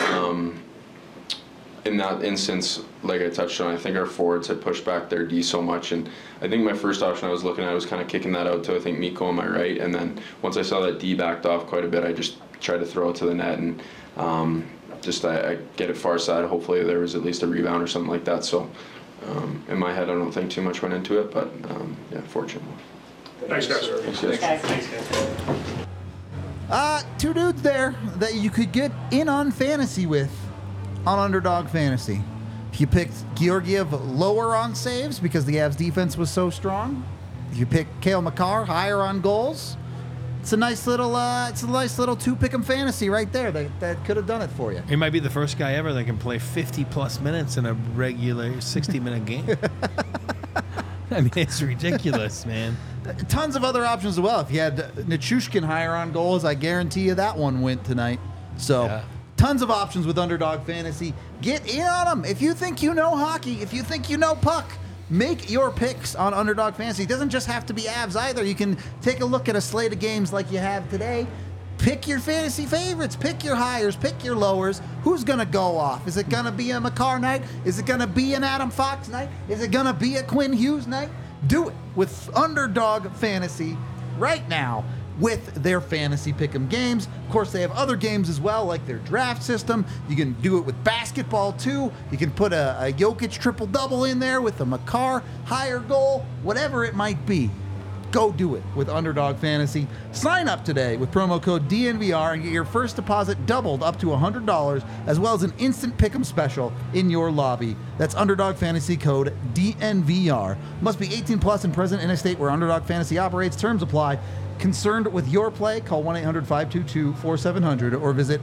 in that instance, like I touched on, I think our forwards had pushed back their D so much, and I think my first option I was looking at was kind of kicking that out to, I think, Mikko on my right, and then once I saw that D backed off quite a bit, I just tried to throw it to the net, and I get it far side. Hopefully there was at least a rebound or something like that. So in my head, I don't think too much went into it, but yeah, fortunately. Thanks, guys. Thanks, guys. Two dudes there that you could get in on fantasy with on Underdog Fantasy. If you picked Georgiev lower on saves because the Avs defense was so strong, if you picked Cale Makar higher on goals, it's a nice little two pick 'em fantasy right there. That could have done it for you. He might be the first guy ever that can play 50+ minutes in a regular 60-minute game. I mean, it's ridiculous, man. Tons of other options as well. If you had Nichushkin higher on goals, I guarantee you that one went tonight. So tons of options with Underdog Fantasy. Get in on them. If you think you know hockey, if you think you know puck, make your picks on Underdog Fantasy. It doesn't just have to be Avs either. You can take a look at a slate of games like you have today. Pick your fantasy favorites. Pick your highers. Pick your lowers. Who's going to go off? Is it going to be a Makar night? Is it going to be an Adam Fox night? Is it going to be a Quinn Hughes night? Do it with Underdog Fantasy right now with their fantasy pick'em games. Of course, they have other games as well, like their draft system. You can do it with basketball too. You can put a Jokic triple-double in there with a Makar higher goal, whatever it might be. Go do it with Underdog Fantasy. Sign up today with promo code DNVR and get your first deposit doubled up to $100, as well as an instant pick'em special in your lobby. That's Underdog Fantasy code DNVR. Must be 18 plus and present in a state where Underdog Fantasy operates. Terms apply. Concerned with your play? Call 1-800-522-4700 or visit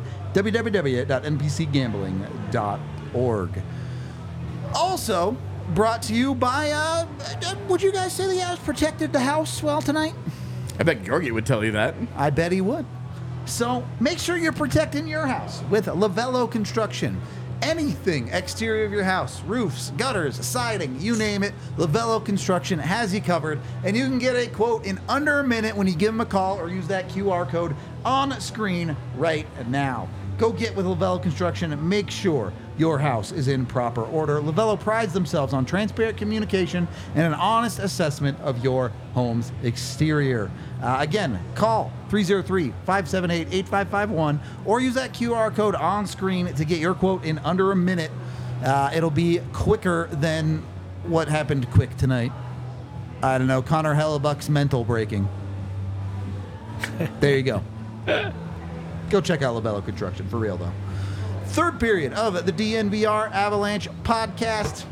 www.npcgambling.org. Also brought to you by, would you guys say the Avs protected the house well tonight? I bet Georgie would tell you that. I bet he would. So make sure you're protecting your house with Lavello Construction. Anything exterior of your house, roofs, gutters, siding, you name it, Lavello Construction has you covered, and you can get a quote in under a minute when you give them a call or use that QR code on screen right now. Go get with Lavello Construction and make sure your house is in proper order. Lavello prides themselves on transparent communication and an honest assessment of your home's exterior. Again, call 303-578-8551 or use that QR code on screen to get your quote in under a minute. It'll be quicker than what happened quick tonight. I don't know, Connor Hellebuck's mental breaking. There you go. Go check out Lavello Construction, for real though. Third period of the DNVR Avalanche podcast.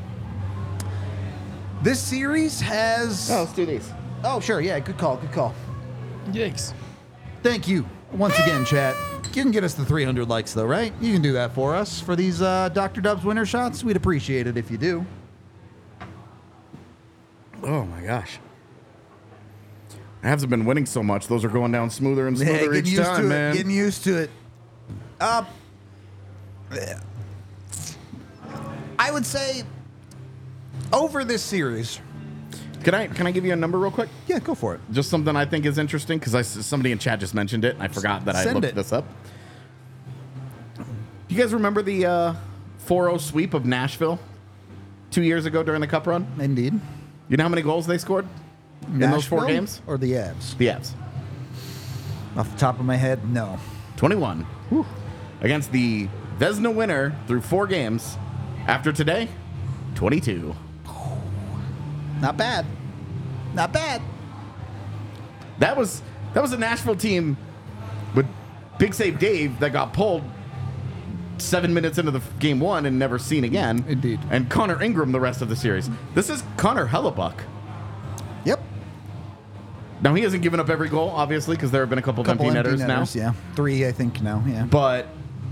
This series has... Oh, let's do these. Oh, sure. Yeah, good call. Good call. Yikes. Thank you once again, chat. You can get us the 300 likes, though, right? You can do that for us for these Dr. Dubs winner shots. We'd appreciate it if you do. Oh, my gosh. Avs have been winning so much. Those are going down smoother and smoother each time, man. Getting used to it. I would say over this series. Can I give you a number real quick? Yeah, go for it. Just something I think is interesting because somebody in chat just mentioned it and I forgot that I looked this up. You guys remember the 4-0 sweep of Nashville 2 years ago during the Cup run? Indeed. You know how many goals they scored in those 4 games? Or the Avs? The Avs. Off the top of my head, no. 21. Whew. Against the Vezina winner through 4 games, After today, 22. Not bad. Not bad. That was a Nashville team with Big Save Dave that got pulled 7 minutes into the game one and never seen again. Indeed. And Connor Ingram the rest of the series. This is Connor Hellebuck. Yep. Now, he hasn't given up every goal, obviously, because there have been a couple empty netters now. Yeah. 3, I think, now. Yeah. But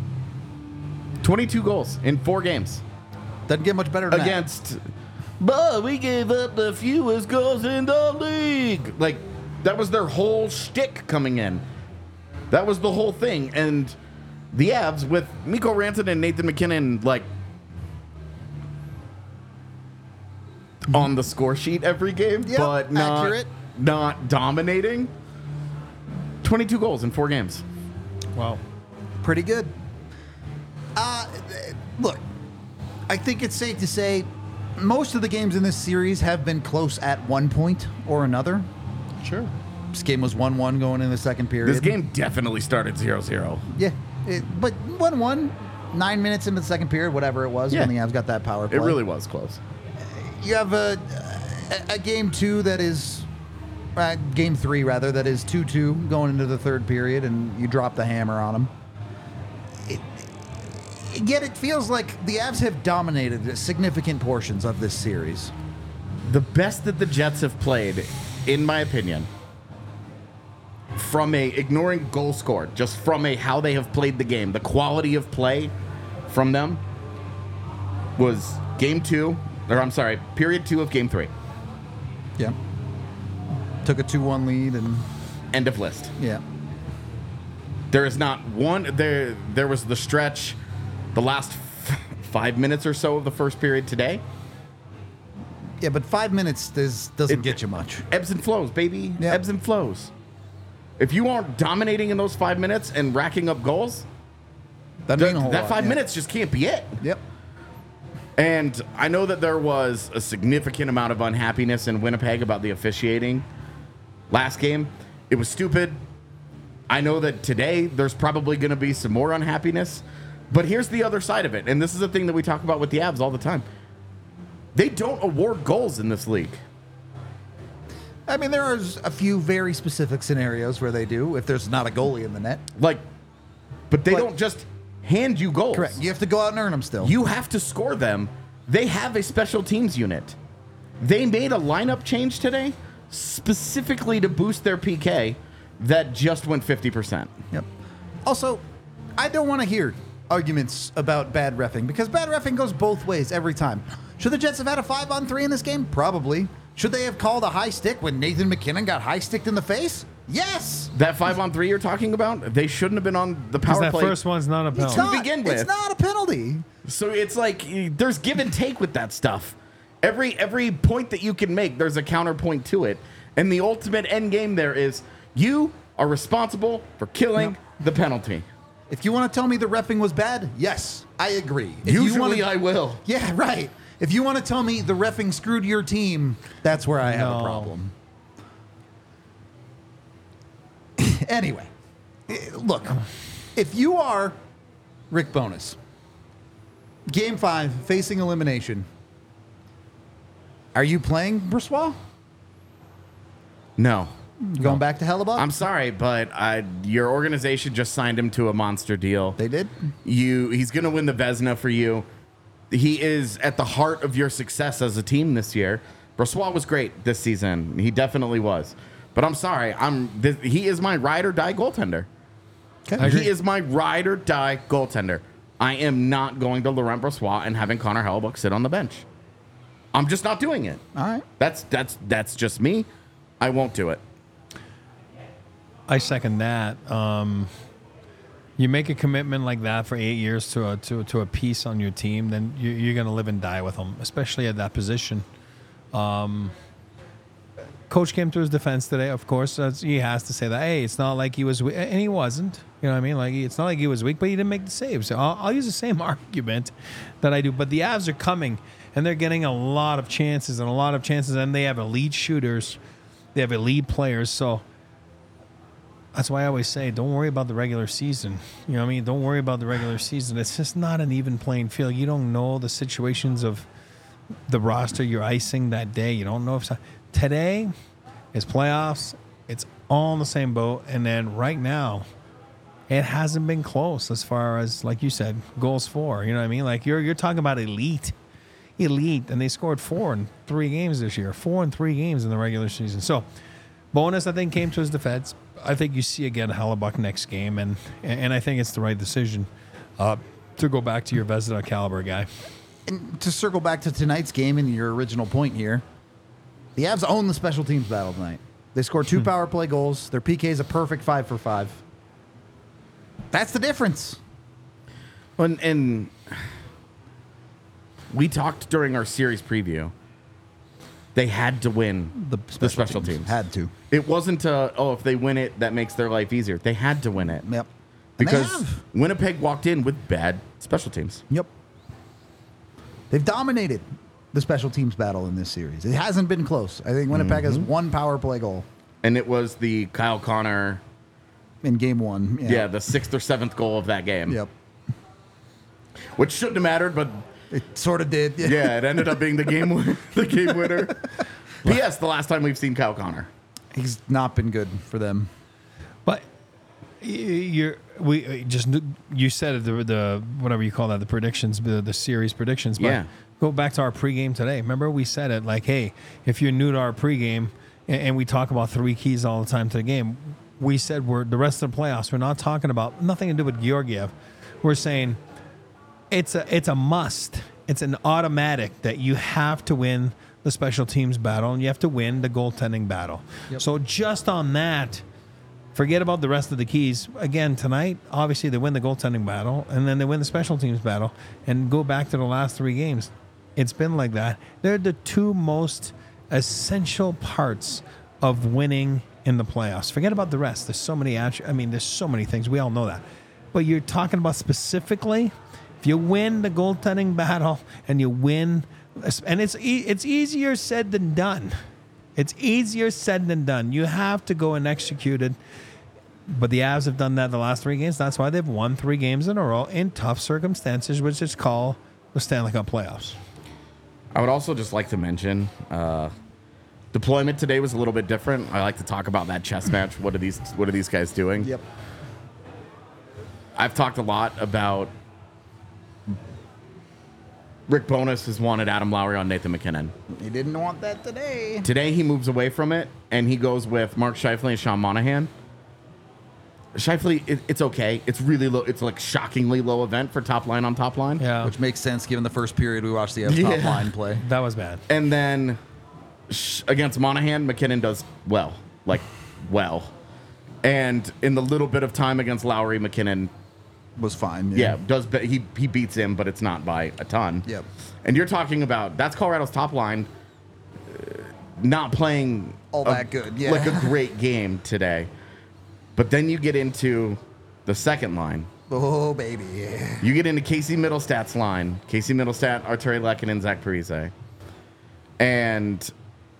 22 goals in 4 games. Doesn't get much better than Against, but we gave up the fewest goals in the league. Like, that was their whole shtick coming in. That was the whole thing. And the Avs, with Mikko Rantanen and Nathan McKinnon, like, on the score sheet every game, Yep, but not dominating. 22 goals in 4 games. Wow. Pretty good. Look, I think it's safe to say most of the games in this series have been close at one point or another. Sure. This game was 1-1 going in the second period. This game definitely started 0-0. Yeah, but 1-1, 9 minutes into the second period, whatever it was, when the Avs got that power play. It really was close. You have a game 2 that is, game 3 rather, that is 2-2 going into the third period, and you drop the hammer on them. Yet it feels like the Avs have dominated significant portions of this series. The best that the Jets have played, in my opinion, from ignoring goal scored, just from how they have played the game, the quality of play from them was period 2 of game 3. Yeah. Took a 2-1 lead and end of list. Yeah. There is not one. There was the stretch, the last 5 minutes or so of the first period today. Yeah, but 5 minutes doesn't get you much. Ebbs and flows, baby. Yep. Ebbs and flows. If you aren't dominating in those 5 minutes and racking up goals, that 5 minutes just can't be it. Yep. And I know that there was a significant amount of unhappiness in Winnipeg about the officiating last game. It was stupid. I know that today there's probably going to be some more unhappiness. But here's the other side of it. And this is a thing that we talk about with the Avs all the time. They don't award goals in this league. I mean, there are a few very specific scenarios where they do, if there's not a goalie in the net. But they don't just hand you goals. Correct. You have to go out and earn them still. You have to score them. They have a special teams unit. They made a lineup change today specifically to boost their PK that just went 50%. Yep. Also, I don't want to hear arguments about bad reffing because bad reffing goes both ways every time. Should the Jets have had a 5-on-3 in this game? Probably. Should they have called a high stick when Nathan McKinnon got high sticked in the face? Yes. That 5-on-3 you're talking about, they shouldn't have been on the power play. That first one's not a penalty. To begin with. It's not a penalty. So it's like there's give and take with that stuff. Every point that you can make, there's a counterpoint to it. And the ultimate end game there is you are responsible for killing the penalty. If you want to tell me the reffing was bad, yes, I agree. Usually I will. Yeah, right. If you want to tell me the reffing screwed your team, that's where I have a problem. Anyway, look, if you are Rick Bowness, Game 5, facing elimination, are you playing Brossoit? No. Going back to Hellebuck? I'm sorry, but your organization just signed him to a monster deal. They did? He's going to win the Vezina for you. He is at the heart of your success as a team this year. Brossoit was great this season. He definitely was. But I'm sorry. He is my ride or die goaltender. Okay. He is my ride or die goaltender. I am not going to Laurent Brossoit and having Connor Hellebuck sit on the bench. I'm just not doing it. All right. That's just me. I won't do it. I second that. You make a commitment like that for 8 years to a piece on your team, then you're going to live and die with them, especially at that position. Coach came to his defense today, of course. He has to say that, hey, it's not like he was weak. And he wasn't. You know what I mean? Like, it's not like he was weak, but he didn't make the save. So I'll use the same argument that I do. But the Avs are coming, and they're getting a lot of chances, and they have elite shooters. They have elite players. So That's why I always say, don't worry about the regular season. You know what I mean? Don't worry about the regular season. It's just not an even playing field. You don't know the situations of the roster you're icing that day. You don't know if today is playoffs. It's all in the same boat. And then right now, it hasn't been close as far as, like you said, goals for. You know what I mean? Like you're talking about elite, and they scored 4 in 3 games this year. 4 in 3 games in the regular season. So Bowness, I think, came to his defense. I think you see again Hellebuck next game, and I think it's the right decision to go back to your Vezina caliber guy. And to circle back to tonight's game and your original point here, the Avs own the special teams battle tonight. They scored 2 power play goals. Their PK is a perfect 5 for 5. That's the difference. And we talked during our series preview. They had to win the special teams. Had to. It wasn't if they win it, that makes their life easier. They had to win it. Yep. Because Winnipeg walked in with bad special teams. Yep. They've dominated the special teams battle in this series. It hasn't been close. I think Winnipeg has 1 power play goal. And it was the Kyle Connor in game 1. Yeah, the 6th or 7th goal of that game. Yep. Which shouldn't have mattered, but it sort of did. Yeah, it ended up being the game winner. P.S. The last time we've seen Kyle Connor. He's not been good for them. But you said it, the whatever you call that, the predictions, the series predictions. But yeah. Go back to our pregame today. Remember we said it like, hey, if you're new to our pregame, and we talk about 3 keys all the time to the game, we said we're the rest of the playoffs. We're not talking about nothing to do with Georgiev. We're saying it's a must. It's an automatic that you have to win the special teams battle and you have to win the goaltending battle. Yep. So just on that, forget about the rest of the keys. Again, tonight, obviously they win the goaltending battle and then they win the special teams battle and go back to the last 3 games. It's been like that. They're the 2 most essential parts of winning in the playoffs. Forget about the rest. There's so many there's so many things. We all know that. But you're talking about specifically, if you win the goaltending battle and you win, and it's easier said than done. It's easier said than done. You have to go and execute it. But the Avs have done that the last 3 games. That's why they've won 3 games in a row in tough circumstances, which is called the Stanley Cup playoffs. I would also just like to mention deployment today was a little bit different. I like to talk about that chess match. What are these guys doing? Yep. I've talked a lot about Rick Bowness has wanted Adam Lowry on Nathan MacKinnon. He didn't want that today. Today he moves away from it and he goes with Mark Scheifele and Sean Monahan. Scheifele, it's okay. It's really low. It's like shockingly low event for top line on top line. Yeah. Which makes sense given the first period we watched the Avs top line play. That was bad. And then against Monahan, MacKinnon does well. And in the little bit of time against Lowry, MacKinnon was fine. He beats him, but it's not by a ton. Yep. And you're talking about that's Colorado's top line not playing all that good. Yeah. Like a great game today. But then you get into the second line. Oh, baby. You get into Casey Middlestat's line. Casey Middlestat, Arturi Lehkonen, Zach Parise. And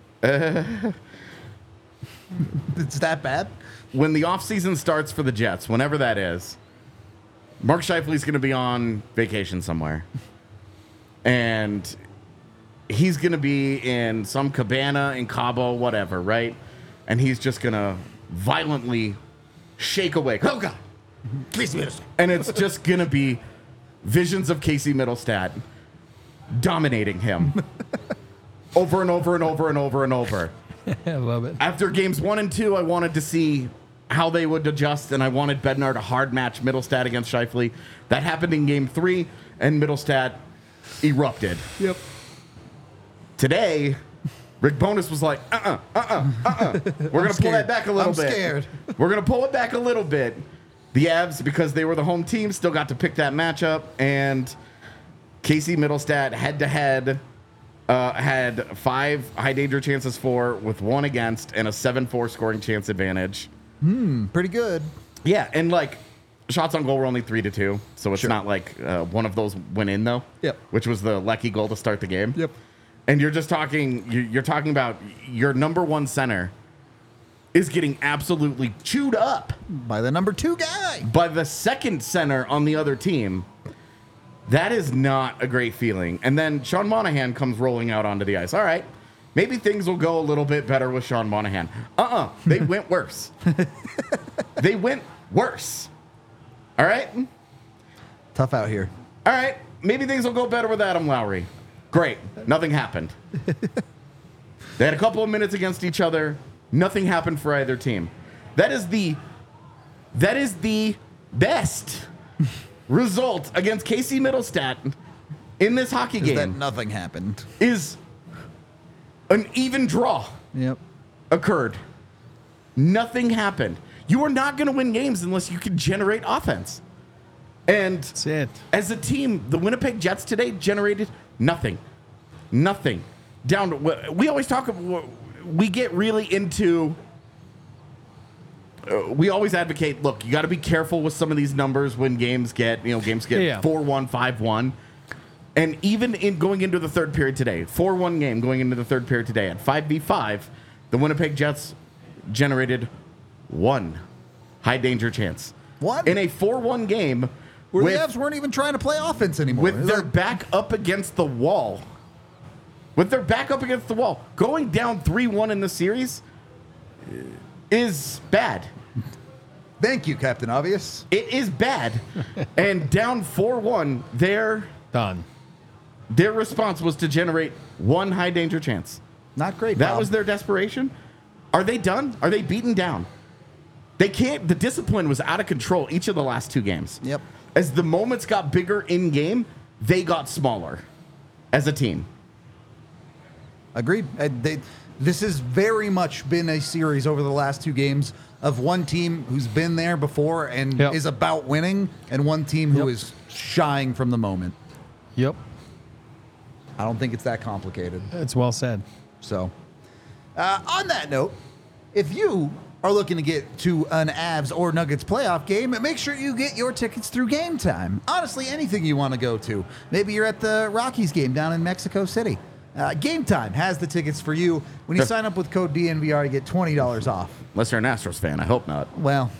it's that bad? When the offseason starts for the Jets, whenever that is, Mark Scheifele's going to be on vacation somewhere. And he's going to be in some cabana in Cabo, whatever, right? And he's just going to violently shake awake. Oh, God. Casey Middlestat. And it's just going to be visions of Casey Middlestat dominating him over and over and over and over and over. I love it. After games 1 and 2, I wanted to see how they would adjust, and I wanted Bednar to hard match Middlestat against Scheifele. That happened in game 3, and Middlestat erupted. Yep. Today, Rick Bowness was like, We're going to pull that back a little bit. I'm scared. We're going to pull it back a little bit. The Avs, because they were the home team, still got to pick that matchup, and Casey Middlestat head-to-head had 5 high-danger chances for with 1 against and a 7-4 scoring chance advantage. Pretty good. Yeah, and like shots on goal were only 3-2, so it's not like one of those went in though. Yep. Which was the Lecky goal to start the game. Yep. And you're just talking. You're talking about your number 1 center is getting absolutely chewed up by the number 2 guy, by the second center on the other team. That is not a great feeling. And then Sean Monahan comes rolling out onto the ice. All right, maybe things will go a little bit better with Sean Monahan. They went worse. They went worse. All right? Tough out here. All right, maybe things will go better with Adam Lowry. Great, nothing happened. They had a couple of minutes against each other. Nothing happened for either team. That is the best result against KC Middlestat in this hockey game. That nothing happened. Is an even draw. Yep. Occurred. Nothing happened. You are not going to win games unless you can generate offense. And that's it. As a team, the Winnipeg Jets today generated nothing. Nothing. We always talk. We get really into. We always advocate. Look, you got to be careful with some of these numbers when games get 4-1, 5-1, and even in going into the third period today, 4-1 game going into the third period today at 5v5, the Winnipeg Jets generated 1 high danger chance. One in a 4-1 game. Where the Avs weren't even trying to play offense anymore. With their back up against the wall. Going down 3-1 in the series is bad. Thank you, Captain Obvious. It is bad. And down 4-1, their response was to generate 1 high danger chance. Not great, That Bob. was their desperation. Are they done? Are they beaten down? They can't. The discipline was out of control each of the last 2 games. Yep. As the moments got bigger in game, they got smaller as a team. Agreed. This has very much been a series over the last 2 games of one team who's been there before and is about winning, and one team who is shying from the moment. Yep. I don't think it's that complicated. It's well said. So, on that note, if you are looking to get to an Avs or Nuggets playoff game, make sure you get your tickets through Game Time. Honestly, anything you want to go to. Maybe you're at the Rockies game down in Mexico City. Game Time has the tickets for you. When you sign up with code DNVR, you get $20 off. Unless you're an Astros fan. I hope not. Well,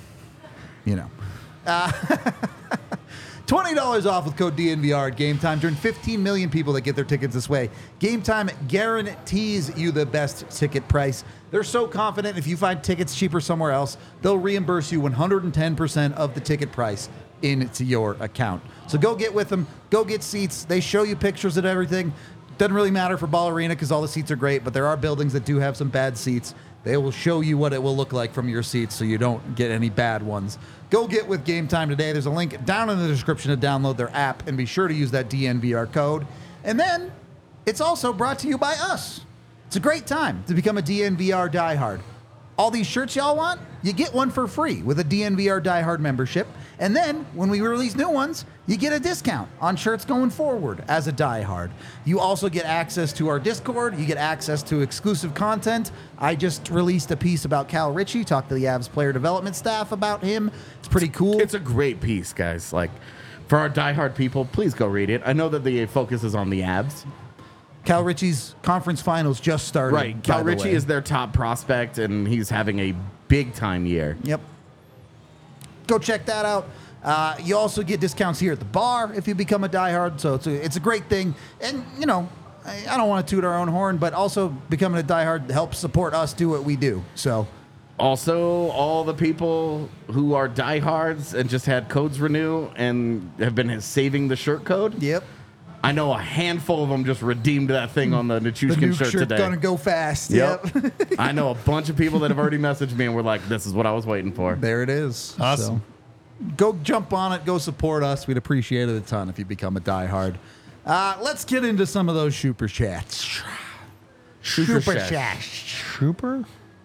$20 off with code DNVR at Game Time. Turn 15 million people that get their tickets this way. Game Time guarantees you the best ticket price. They're so confident if you find tickets cheaper somewhere else, they'll reimburse you 110% of the ticket price into your account. So go get with them. Go get seats. They show you pictures of everything. Doesn't really matter for Ball Arena because all the seats are great, but there are buildings that do have some bad seats. They will show you what it will look like from your seats so you don't get any bad ones. Go get with Game Time today. There's a link down in the description to download their app, and be sure to use that DNVR code. And then it's also brought to you by us. It's a great time to become a DNVR diehard. All these shirts y'all want, you get one for free with a DNVR diehard membership. And then when we release new ones, you get a discount on shirts going forward as a diehard. You also get access to our Discord. You get access to exclusive content. I just released a piece about Cal Ritchie, talked to the Avs player development staff about him. It's pretty cool. It's a great piece, guys. Like, for our diehard people, please go read it. I know that the focus is on the Avs. Cal Ritchie's conference finals just started. Right. Cal Ritchie is their top prospect, and he's having a big-time year. Yep. Go check that out. You also get discounts here at the bar if you become a diehard, so it's a great thing. And, I don't want to toot our own horn, but also becoming a diehard helps support us do what we do. So, also, all the people who are diehards and just had codes renew and have been saving the shirt code. Yep. I know a handful of them just redeemed that thing on the Nichushkin shirt today. Gonna go fast. Yep. I know a bunch of people that have already messaged me and were like, "This is what I was waiting for." There it is. Awesome. So, go jump on it. Go support us. We'd appreciate it a ton if you become a diehard. Let's get into some of those super chats. Super chats. Trooper?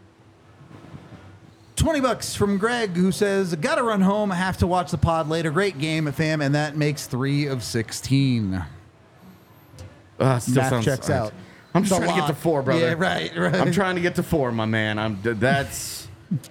$20 from Greg, who says, "Gotta run home. I have to watch the pod later. Great game, fam." And that makes 3 of 16. Still Math sounds checks out. I'm It's just a trying to get to lot. 4, brother. Yeah, right. I'm trying to get to 4, my man. That's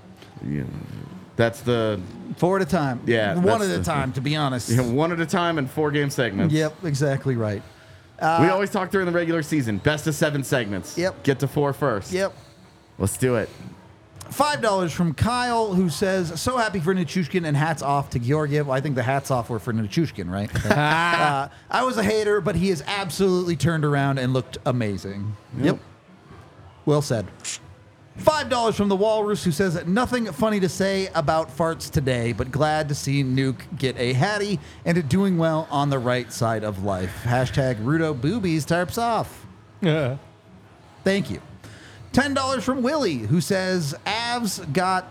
the 4 at a time. Yeah, one at a time. To be honest. 1 at a time and 4 game segments. Yep, exactly right. We always talk during the regular season. Best of 7 segments. Yep. Get to 4 first. Yep. Let's do it. $5 from Kyle, who says, so happy for Nichushkin and hats off to Georgiev. Well, I think the hats off were for Nichushkin, right? I was a hater, but he has absolutely turned around and looked amazing. Yep. Well said. $5 from the Walrus, who says, nothing funny to say about farts today, but glad to see Nuke get a Hattie and doing well on the right side of life. Hashtag Rudo Boobies tarps off. Yeah. Thank you. $10 from Willie, who says, Avs got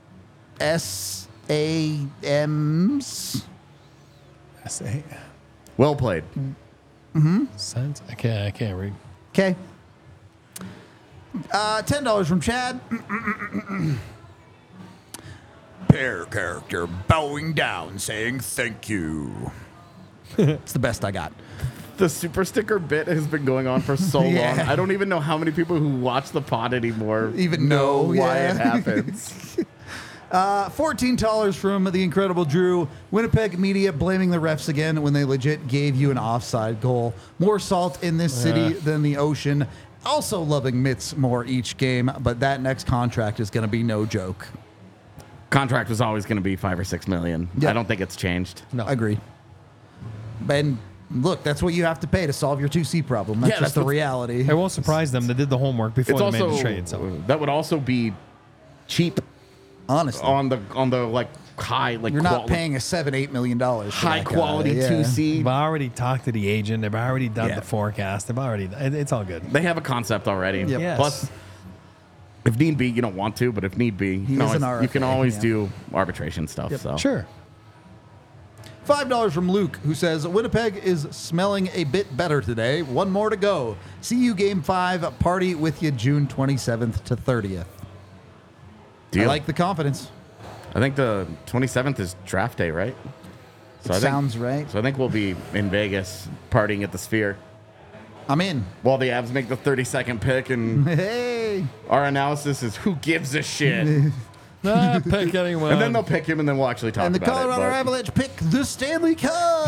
SAMs. SA. Well played. Sense? I can't read. Okay. $10 from Chad. Pair character bowing down, saying thank you. It's the best I got. The super sticker bit has been going on for so long. I don't even know how many people who watch the pod anymore even know why it happens. $14 from the Incredible Drew. Winnipeg media blaming the refs again when they legit gave you an offside goal. More salt in this city than the ocean. Also loving mitts more each game, but that next contract is going to be no joke. Contract was always going to be $5 or $6 million. Yep. I don't think it's changed. No, I agree. And look, that's what you have to pay to solve your 2C problem. That's just the reality. It won't surprise them. They did the homework before they made the trade. So that would also be cheap, honestly. On the like high like you're not paying a $7-8 million high quality 2C. They've already talked to the agent. They've already done the forecast. They've already. It's all good. They have a concept already. Yep. Yes. Plus, if need be, you don't want to, but if need be, you can always do arbitration stuff. Yep. So sure. $5 from Luke, who says, Winnipeg is smelling a bit better today. One more to go. See you Game 5. Party with you June 27th to 30th. Deal. I like the confidence. I think the 27th is draft day, right? Sounds right. So I think we'll be in Vegas partying at the Sphere. I'm in. While the Avs make the 32nd pick, and hey, our analysis is who gives a shit. Pick anyone. And then they'll pick him, and then we'll actually talk about it. And the Colorado Avalanche pick the Stanley Cup.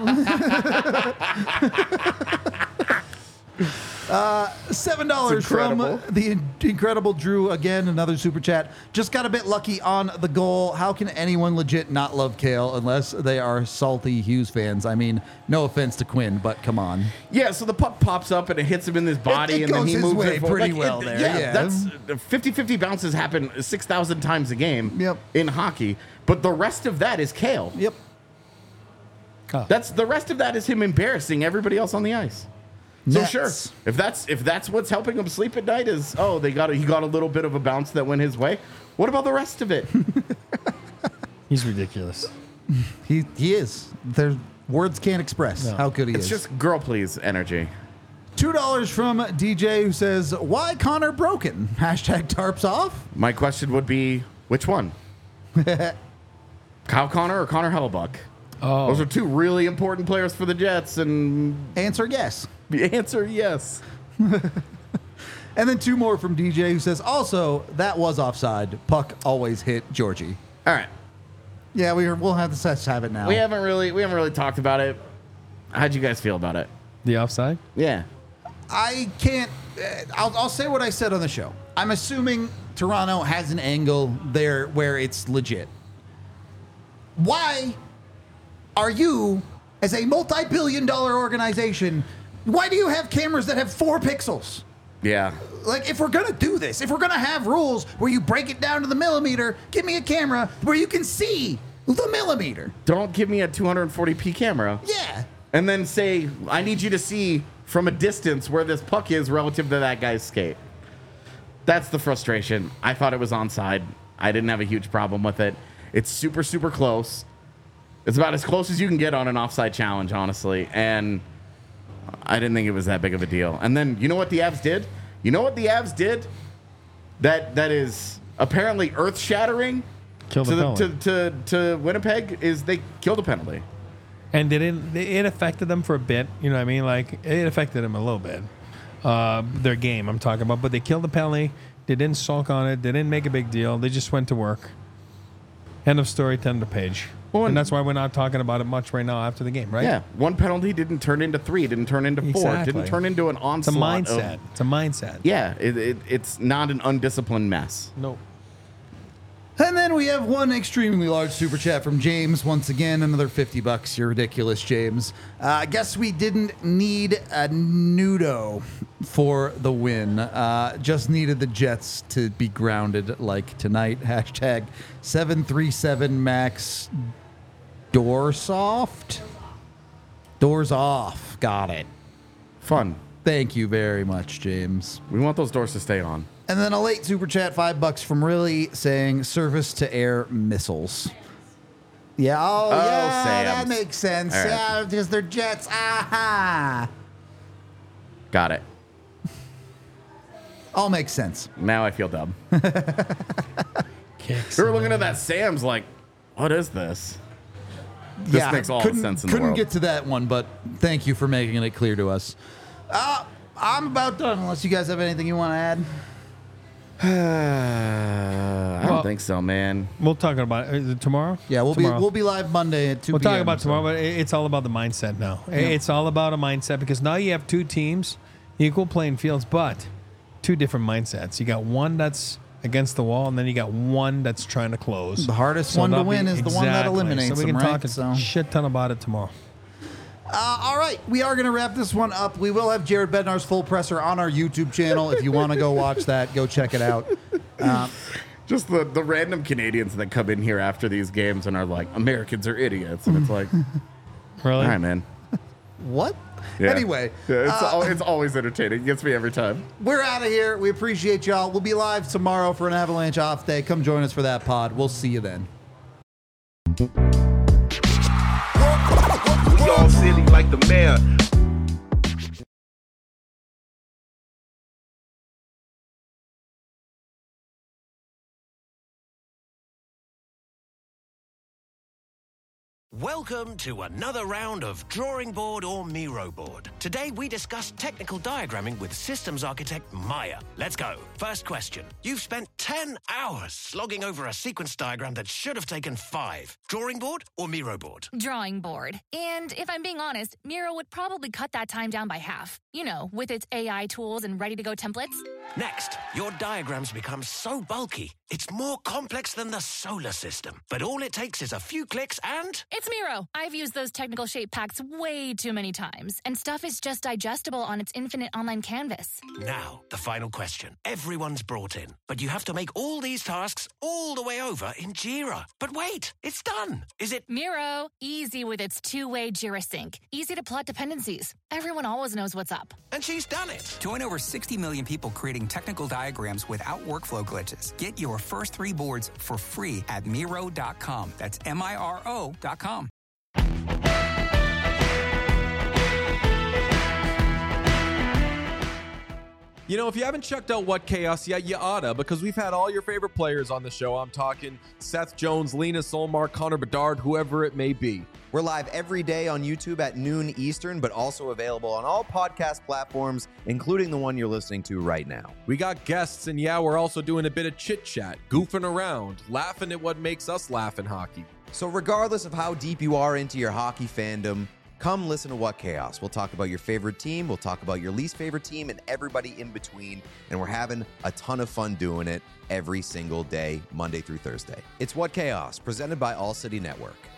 $7 from the Incredible Drew. Again, another super chat. Just got a bit lucky on the goal. How can anyone legit not love Kale unless they are salty Hughes fans? I mean, no offense to Quinn, but come on. Yeah, so the puck pops up and it hits him in his body, and then he moves way it forward. pretty well there. Yeah, that's 50-50 bounces happen 6,000 times a game in hockey, but the rest of that is Kale. Yep. That's the rest of that is him embarrassing everybody else on the ice. So sure, if that's what's helping him sleep at night is he got a little bit of a bounce that went his way. What about the rest of it? He's ridiculous. He is. There's words can't express how good he is. It's just girl please energy. $2 from DJ, who says, why Connor broken? Hashtag tarps off. My question would be, which one? Kyle Connor or Connor Hellebuck? Oh. Those are two really important players for the Jets, and answer yes. The answer yes. And then two more from DJ, who says, also, that was offside. Puck always hit Georgie. All right. Yeah, we'll have the sets have it now. We haven't really talked about it. How'd you guys feel about it? The offside? Yeah. I can't. I'll say what I said on the show. I'm assuming Toronto has an angle there where it's legit. Why are you, as a multi-billion-dollar organization, why do you have cameras that have 4 pixels? Yeah. Like, if we're going to do this, if we're going to have rules where you break it down to the millimeter, give me a camera where you can see the millimeter. Don't give me a 240p camera. Yeah. And then say, I need you to see from a distance where this puck is relative to that guy's skate. That's the frustration. I thought it was onside. I didn't have a huge problem with it. It's super, super close. It's about as close as you can get on an offside challenge, honestly. And I didn't think it was that big of a deal. And then, you know what the Avs did? You know what the Avs did that is apparently earth-shattering to Winnipeg is they killed a penalty. And it affected them for a bit. You know what I mean? Like, it affected them a little bit. Their game, I'm talking about. But they killed the penalty. They didn't sulk on it. They didn't make a big deal. They just went to work. End of story, 10 to page. Well, and that's why we're not talking about it much right now after the game, right? Yeah. One penalty didn't turn into 3, didn't turn into 4, Exactly. didn't turn into an onslaught. It's a mindset. It's a mindset. Yeah. It's not an undisciplined mess. No. And then we have one extremely large super chat from James. Once again, another $50. You're ridiculous, James. I guess we didn't need a Nudo for the win. Just needed the Jets to be grounded like tonight. Hashtag 737 Max Doorsoft. Doors off. Got it. Fun. Thank you very much, James. We want those doors to stay on. And then a late super chat, $5 from Really, saying service to air missiles. Yeah, yeah, Sam's. that makes sense. All right. Yeah, because they're jets. Aha. Got it. All makes sense. Now I feel dumb. We were looking at that Sam's like, what is this? This makes all the sense in the world. Couldn't get to that one, but thank you for making it clear to us. I'm about done, unless you guys have anything you want to add. I don't think so, man. We'll talk about it tomorrow. Yeah, we'll be live Monday at 2 We'll p.m. talk about tomorrow, but it's all about the mindset now. Yeah. It's all about a mindset because now you have two teams, equal playing fields, but two different mindsets. You got one that's against the wall, and then you got one that's trying to close. The hardest one to that'll win be- is the one that eliminates So we can them, talk right? a shit ton about it tomorrow. All right, we are going to wrap this one up. We will have Jared Bednar's full presser on our YouTube channel. If you want to go watch that, go check it out. Just the random Canadians that come in here after these games and are like, Americans are idiots. And it's like, really? All right, man. What? Yeah. Anyway. Yeah, it's always entertaining. It gets me every time. We're out of here. We appreciate y'all. We'll be live tomorrow for an Avalanche off day. Come join us for that pod. We'll see you then. We all silly like the mayor. Welcome to another round of Drawing Board or Miro Board. Today we discuss technical diagramming with systems architect Maya. Let's go. First question. You've spent 10 hours slogging over a sequence diagram that should have taken 5. Drawing board or Miro board? Drawing board. And if I'm being honest, Miro would probably cut that time down by half. You know, with its AI tools and ready-to-go templates. Next, your diagrams become so bulky, it's more complex than the solar system. But all it takes is a few clicks and... It's Miro. I've used those technical shape packs way too many times, and stuff is just digestible on its infinite online canvas. Now, the final question. Everyone's brought in, but you have to make all these tasks all the way over in Jira. But wait, it's done. Is it... Miro. Easy with its two-way Jira sync. Easy to plot dependencies. Everyone always knows what's up. And she's done it. Join over 60 million people creating technical diagrams without workflow glitches. Get your first 3 boards for free at Miro.com. That's MIRO.com. You know, if you haven't checked out What Chaos yet, you oughta, because we've had all your favorite players on the show. I'm talking Seth Jones, Lena Solmar, Connor Bedard, whoever it may be. We're live every day on YouTube at noon Eastern, but also available on all podcast platforms, including the one you're listening to right now. We got guests, and yeah, we're also doing a bit of chit-chat, goofing around, laughing at what makes us laugh in hockey. So regardless of how deep you are into your hockey fandom, come listen to What Chaos. We'll talk about your favorite team, we'll talk about your least favorite team, and everybody in between, and we're having a ton of fun doing it every single day, Monday through Thursday. It's What Chaos, presented by All City Network.